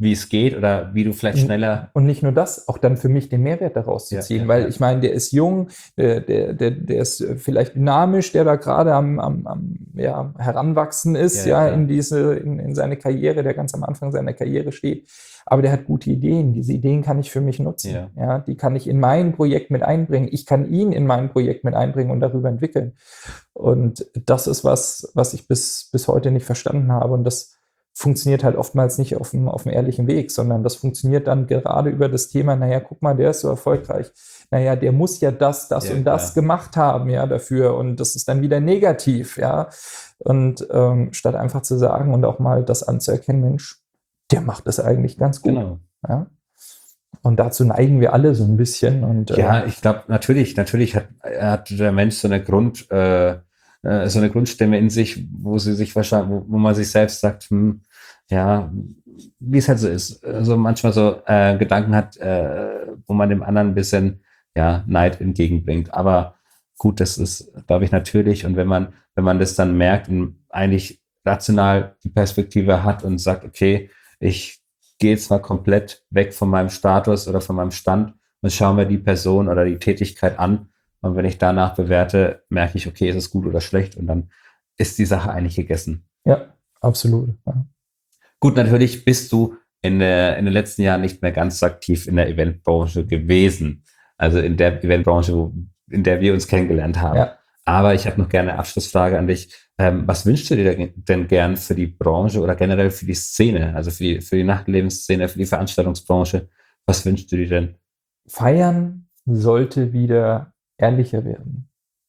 C: wie es geht oder wie du vielleicht schneller...
A: Und nicht nur das, auch dann für mich den Mehrwert daraus zu ziehen, ja, ja, weil ja. ich meine, der ist jung, der, der, der, der ist vielleicht dynamisch, der da gerade am, am, am ja, Heranwachsen ist, ja, ja, ja. in diese, in, in seine Karriere, der ganz am Anfang seiner Karriere steht, aber der hat gute Ideen. Diese Ideen kann ich für mich nutzen, ja. Ja, die kann ich in mein Projekt mit einbringen. Ich kann ihn in mein Projekt mit einbringen und darüber entwickeln. Und das ist was, was ich bis, bis heute nicht verstanden habe, und das funktioniert halt oftmals nicht auf dem, auf dem ehrlichen Weg, sondern das funktioniert dann gerade über das Thema, naja, guck mal, der ist so erfolgreich. Naja, der muss ja das, das ja, und das ja. gemacht haben, ja, dafür. Und das ist dann wieder negativ, ja. Und ähm, statt einfach zu sagen und auch mal das anzuerkennen, Mensch, der macht das eigentlich ganz gut.
C: Genau.
A: Ja. Und dazu neigen wir alle so ein bisschen. Und,
C: ja, äh, ich glaube, natürlich, natürlich hat, hat der Mensch so eine Grund, äh, so eine Grundstimme in sich, wo sie sich wahrscheinlich, wo, wo man sich selbst sagt, hm, ja, wie es halt so ist, also manchmal so äh, Gedanken hat, äh, wo man dem anderen ein bisschen ja Neid entgegenbringt. Aber gut, das ist, glaube ich, natürlich. Und wenn man, wenn man das dann merkt und eigentlich rational die Perspektive hat und sagt, okay, ich gehe jetzt mal komplett weg von meinem Status oder von meinem Stand und schaue mir die Person oder die Tätigkeit an. Und wenn ich danach bewerte, merke ich, okay, ist es gut oder schlecht? Und dann ist die Sache eigentlich gegessen.
A: Ja, absolut. Ja.
C: Gut, natürlich bist du in, der, in den letzten Jahren nicht mehr ganz so aktiv in der Eventbranche gewesen. Also in der Eventbranche, wo, in der wir uns kennengelernt haben. Ja. Aber ich habe noch gerne eine Abschlussfrage an dich. Ähm, was wünschst du dir denn gern für die Branche oder generell für die Szene, also für die, für die Nachtlebensszene, für die Veranstaltungsbranche? Was wünschst du dir denn?
A: Feiern sollte wieder ehrlicher werden.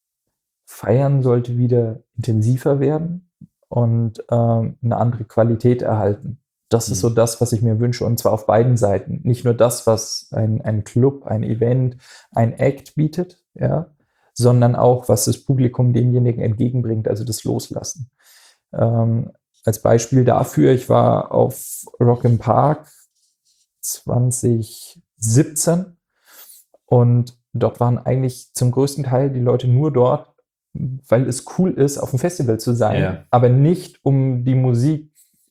A: Feiern sollte wieder intensiver werden und ähm, eine andere Qualität erhalten. Das mhm. ist so das, was ich mir wünsche, und zwar auf beiden Seiten. Nicht nur das, was ein, ein Club, ein Event, ein Act bietet, ja, sondern auch, was das Publikum demjenigen entgegenbringt, also das Loslassen. Ähm, als Beispiel dafür, ich war auf Rock im Park zwanzig siebzehn und dort waren eigentlich zum größten Teil die Leute nur dort, weil es cool ist, auf dem Festival zu sein, ja. aber nicht um die Musik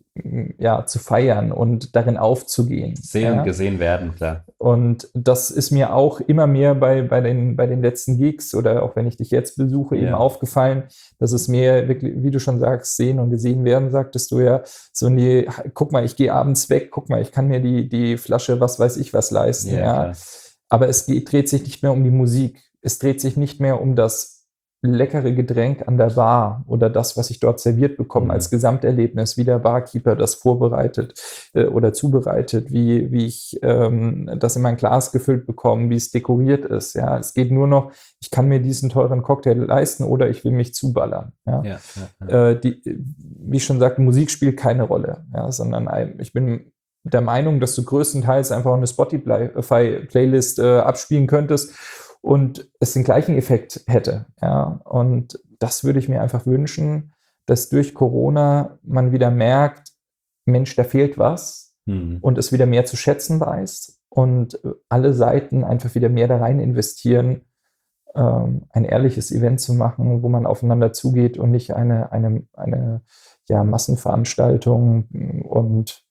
A: ja, zu feiern und darin aufzugehen.
C: Sehen
A: ja.
C: und gesehen werden, klar.
A: Und das ist mir auch immer mehr bei, bei, den, bei den letzten Gigs oder auch wenn ich dich jetzt besuche, ja. eben aufgefallen, dass es mir wirklich, wie du schon sagst, sehen und gesehen werden, sagtest du ja, so nee, guck mal, ich gehe abends weg, guck mal, ich kann mir die, die Flasche was weiß ich was leisten. Ja, ja. Aber es geht, dreht sich nicht mehr um die Musik. Es dreht sich nicht mehr um das leckere Getränk an der Bar oder das, was ich dort serviert bekomme mhm. als Gesamterlebnis, wie der Barkeeper das vorbereitet äh, oder zubereitet, wie, wie ich ähm, das in mein Glas gefüllt bekomme, wie es dekoriert ist. Ja, es geht nur noch, ich kann mir diesen teuren Cocktail leisten oder ich will mich zuballern. Ja, ja, ja, ja. Äh, die, wie ich schon sagte, Musik spielt keine Rolle, ja, sondern ein, ich bin der Meinung, dass du größtenteils einfach eine Spotify-Playlist äh, abspielen könntest und es den gleichen Effekt hätte. Ja. Und das würde ich mir einfach wünschen, dass durch Corona man wieder merkt, Mensch, da fehlt was mhm. und es wieder mehr zu schätzen weiß und alle Seiten einfach wieder mehr da rein investieren, ähm, ein ehrliches Event zu machen, wo man aufeinander zugeht und nicht eine, eine, eine ja, Massenveranstaltung und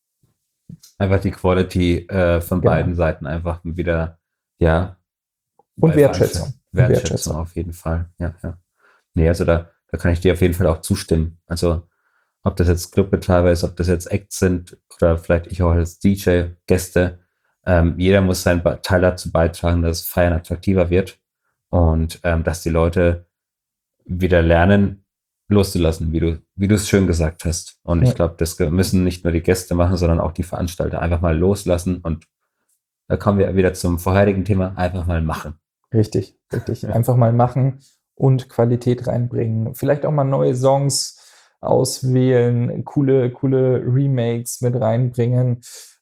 C: einfach die Quality äh, von genau. beiden Seiten einfach wieder, ja.
A: Und Wertschätzung.
C: Wertschätzung. Wertschätzung auf jeden Fall, ja, ja. Nee, also da, da kann ich dir auf jeden Fall auch zustimmen. Also, ob das jetzt Clubbetreiber ist, ob das jetzt Acts sind oder vielleicht ich auch als D J, Gäste, ähm, jeder muss seinen Teil dazu beitragen, dass Feiern attraktiver wird und ähm, dass die Leute wieder lernen, loszulassen, wie du, wie du es schön gesagt hast. Und ja. ich glaube, das müssen nicht nur die Gäste machen, sondern auch die Veranstalter einfach mal loslassen. Und da kommen wir wieder zum vorherigen Thema, einfach mal machen.
A: Richtig, richtig. Ja. Einfach mal machen und Qualität reinbringen. Vielleicht auch mal neue Songs auswählen, coole, coole Remakes mit reinbringen,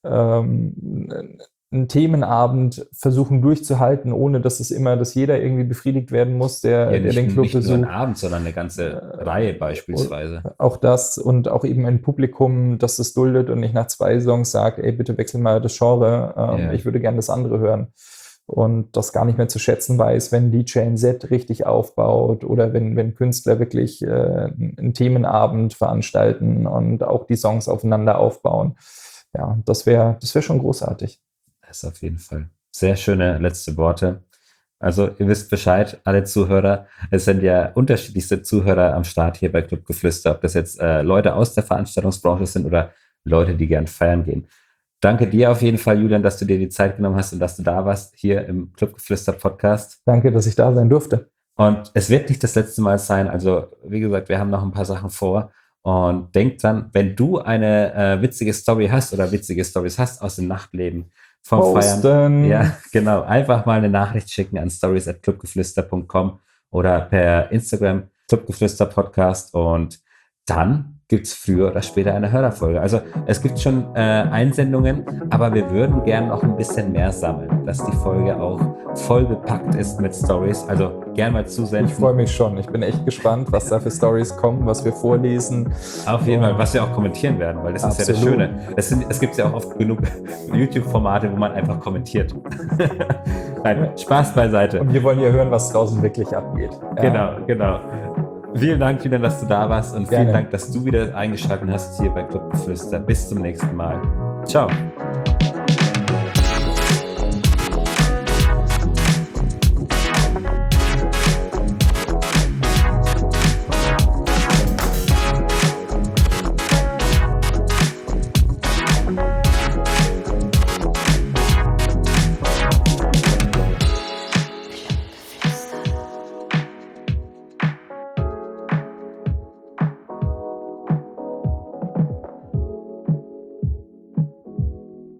A: ähm, einen Themenabend versuchen durchzuhalten, ohne dass es immer, dass jeder irgendwie befriedigt werden muss, der,
C: ja,
A: der den Club besucht.
C: Nicht nur einen Abend, sondern eine ganze äh, Reihe beispielsweise.
A: Auch das und auch eben ein Publikum, das es duldet und nicht nach zwei Songs sagt, ey, bitte wechsel mal das Genre, ähm, yeah. ich würde gerne das andere hören. Und das gar nicht mehr zu schätzen weiß, wenn D J ein Set richtig aufbaut oder wenn, wenn Künstler wirklich äh, einen Themenabend veranstalten und auch die Songs aufeinander aufbauen. ja, das wäre das wär schon großartig.
C: Das ist auf jeden Fall sehr schöne letzte Worte. Also ihr wisst Bescheid, alle Zuhörer. Es sind ja unterschiedlichste Zuhörer am Start hier bei Clubgeflüster, ob das jetzt äh, Leute aus der Veranstaltungsbranche sind oder Leute, die gern feiern gehen. Danke dir auf jeden Fall, Julian, dass du dir die Zeit genommen hast und dass du da warst hier im Clubgeflüster-Podcast.
A: Danke, dass ich da sein durfte.
C: Und es wird nicht das letzte Mal sein. Also wie gesagt, wir haben noch ein paar Sachen vor. Und denk dran, wenn du eine äh, witzige Story hast oder witzige Stories hast aus dem Nachtleben, vom
A: Posten.
C: Feiern. Ja, genau. Einfach mal eine Nachricht schicken an stories at clubgeflüster punkt com oder per Instagram Clubgeflüster Podcast und dann gibt es früher oder später eine Hörerfolge. Also es gibt schon äh, Einsendungen, aber wir würden gern noch ein bisschen mehr sammeln, dass die Folge auch voll bepackt ist mit Stories. Also gern mal zusenden.
A: Ich freue mich schon. Ich bin echt gespannt, was da für Stories kommen, was wir vorlesen.
C: Auf jeden Fall, was wir auch kommentieren werden, weil das Absolut. Ist ja das Schöne. Es, sind, es gibt ja auch oft genug YouTube-Formate, wo man einfach kommentiert. Nein, Spaß beiseite.
A: Und wir wollen ja hören, was draußen wirklich abgeht.
C: Ja. Genau, genau. Vielen Dank, Julian, dass du da warst und Gerne. Vielen Dank, dass du wieder eingeschaltet hast hier bei Clubgeflüster. Bis zum nächsten Mal. Ciao.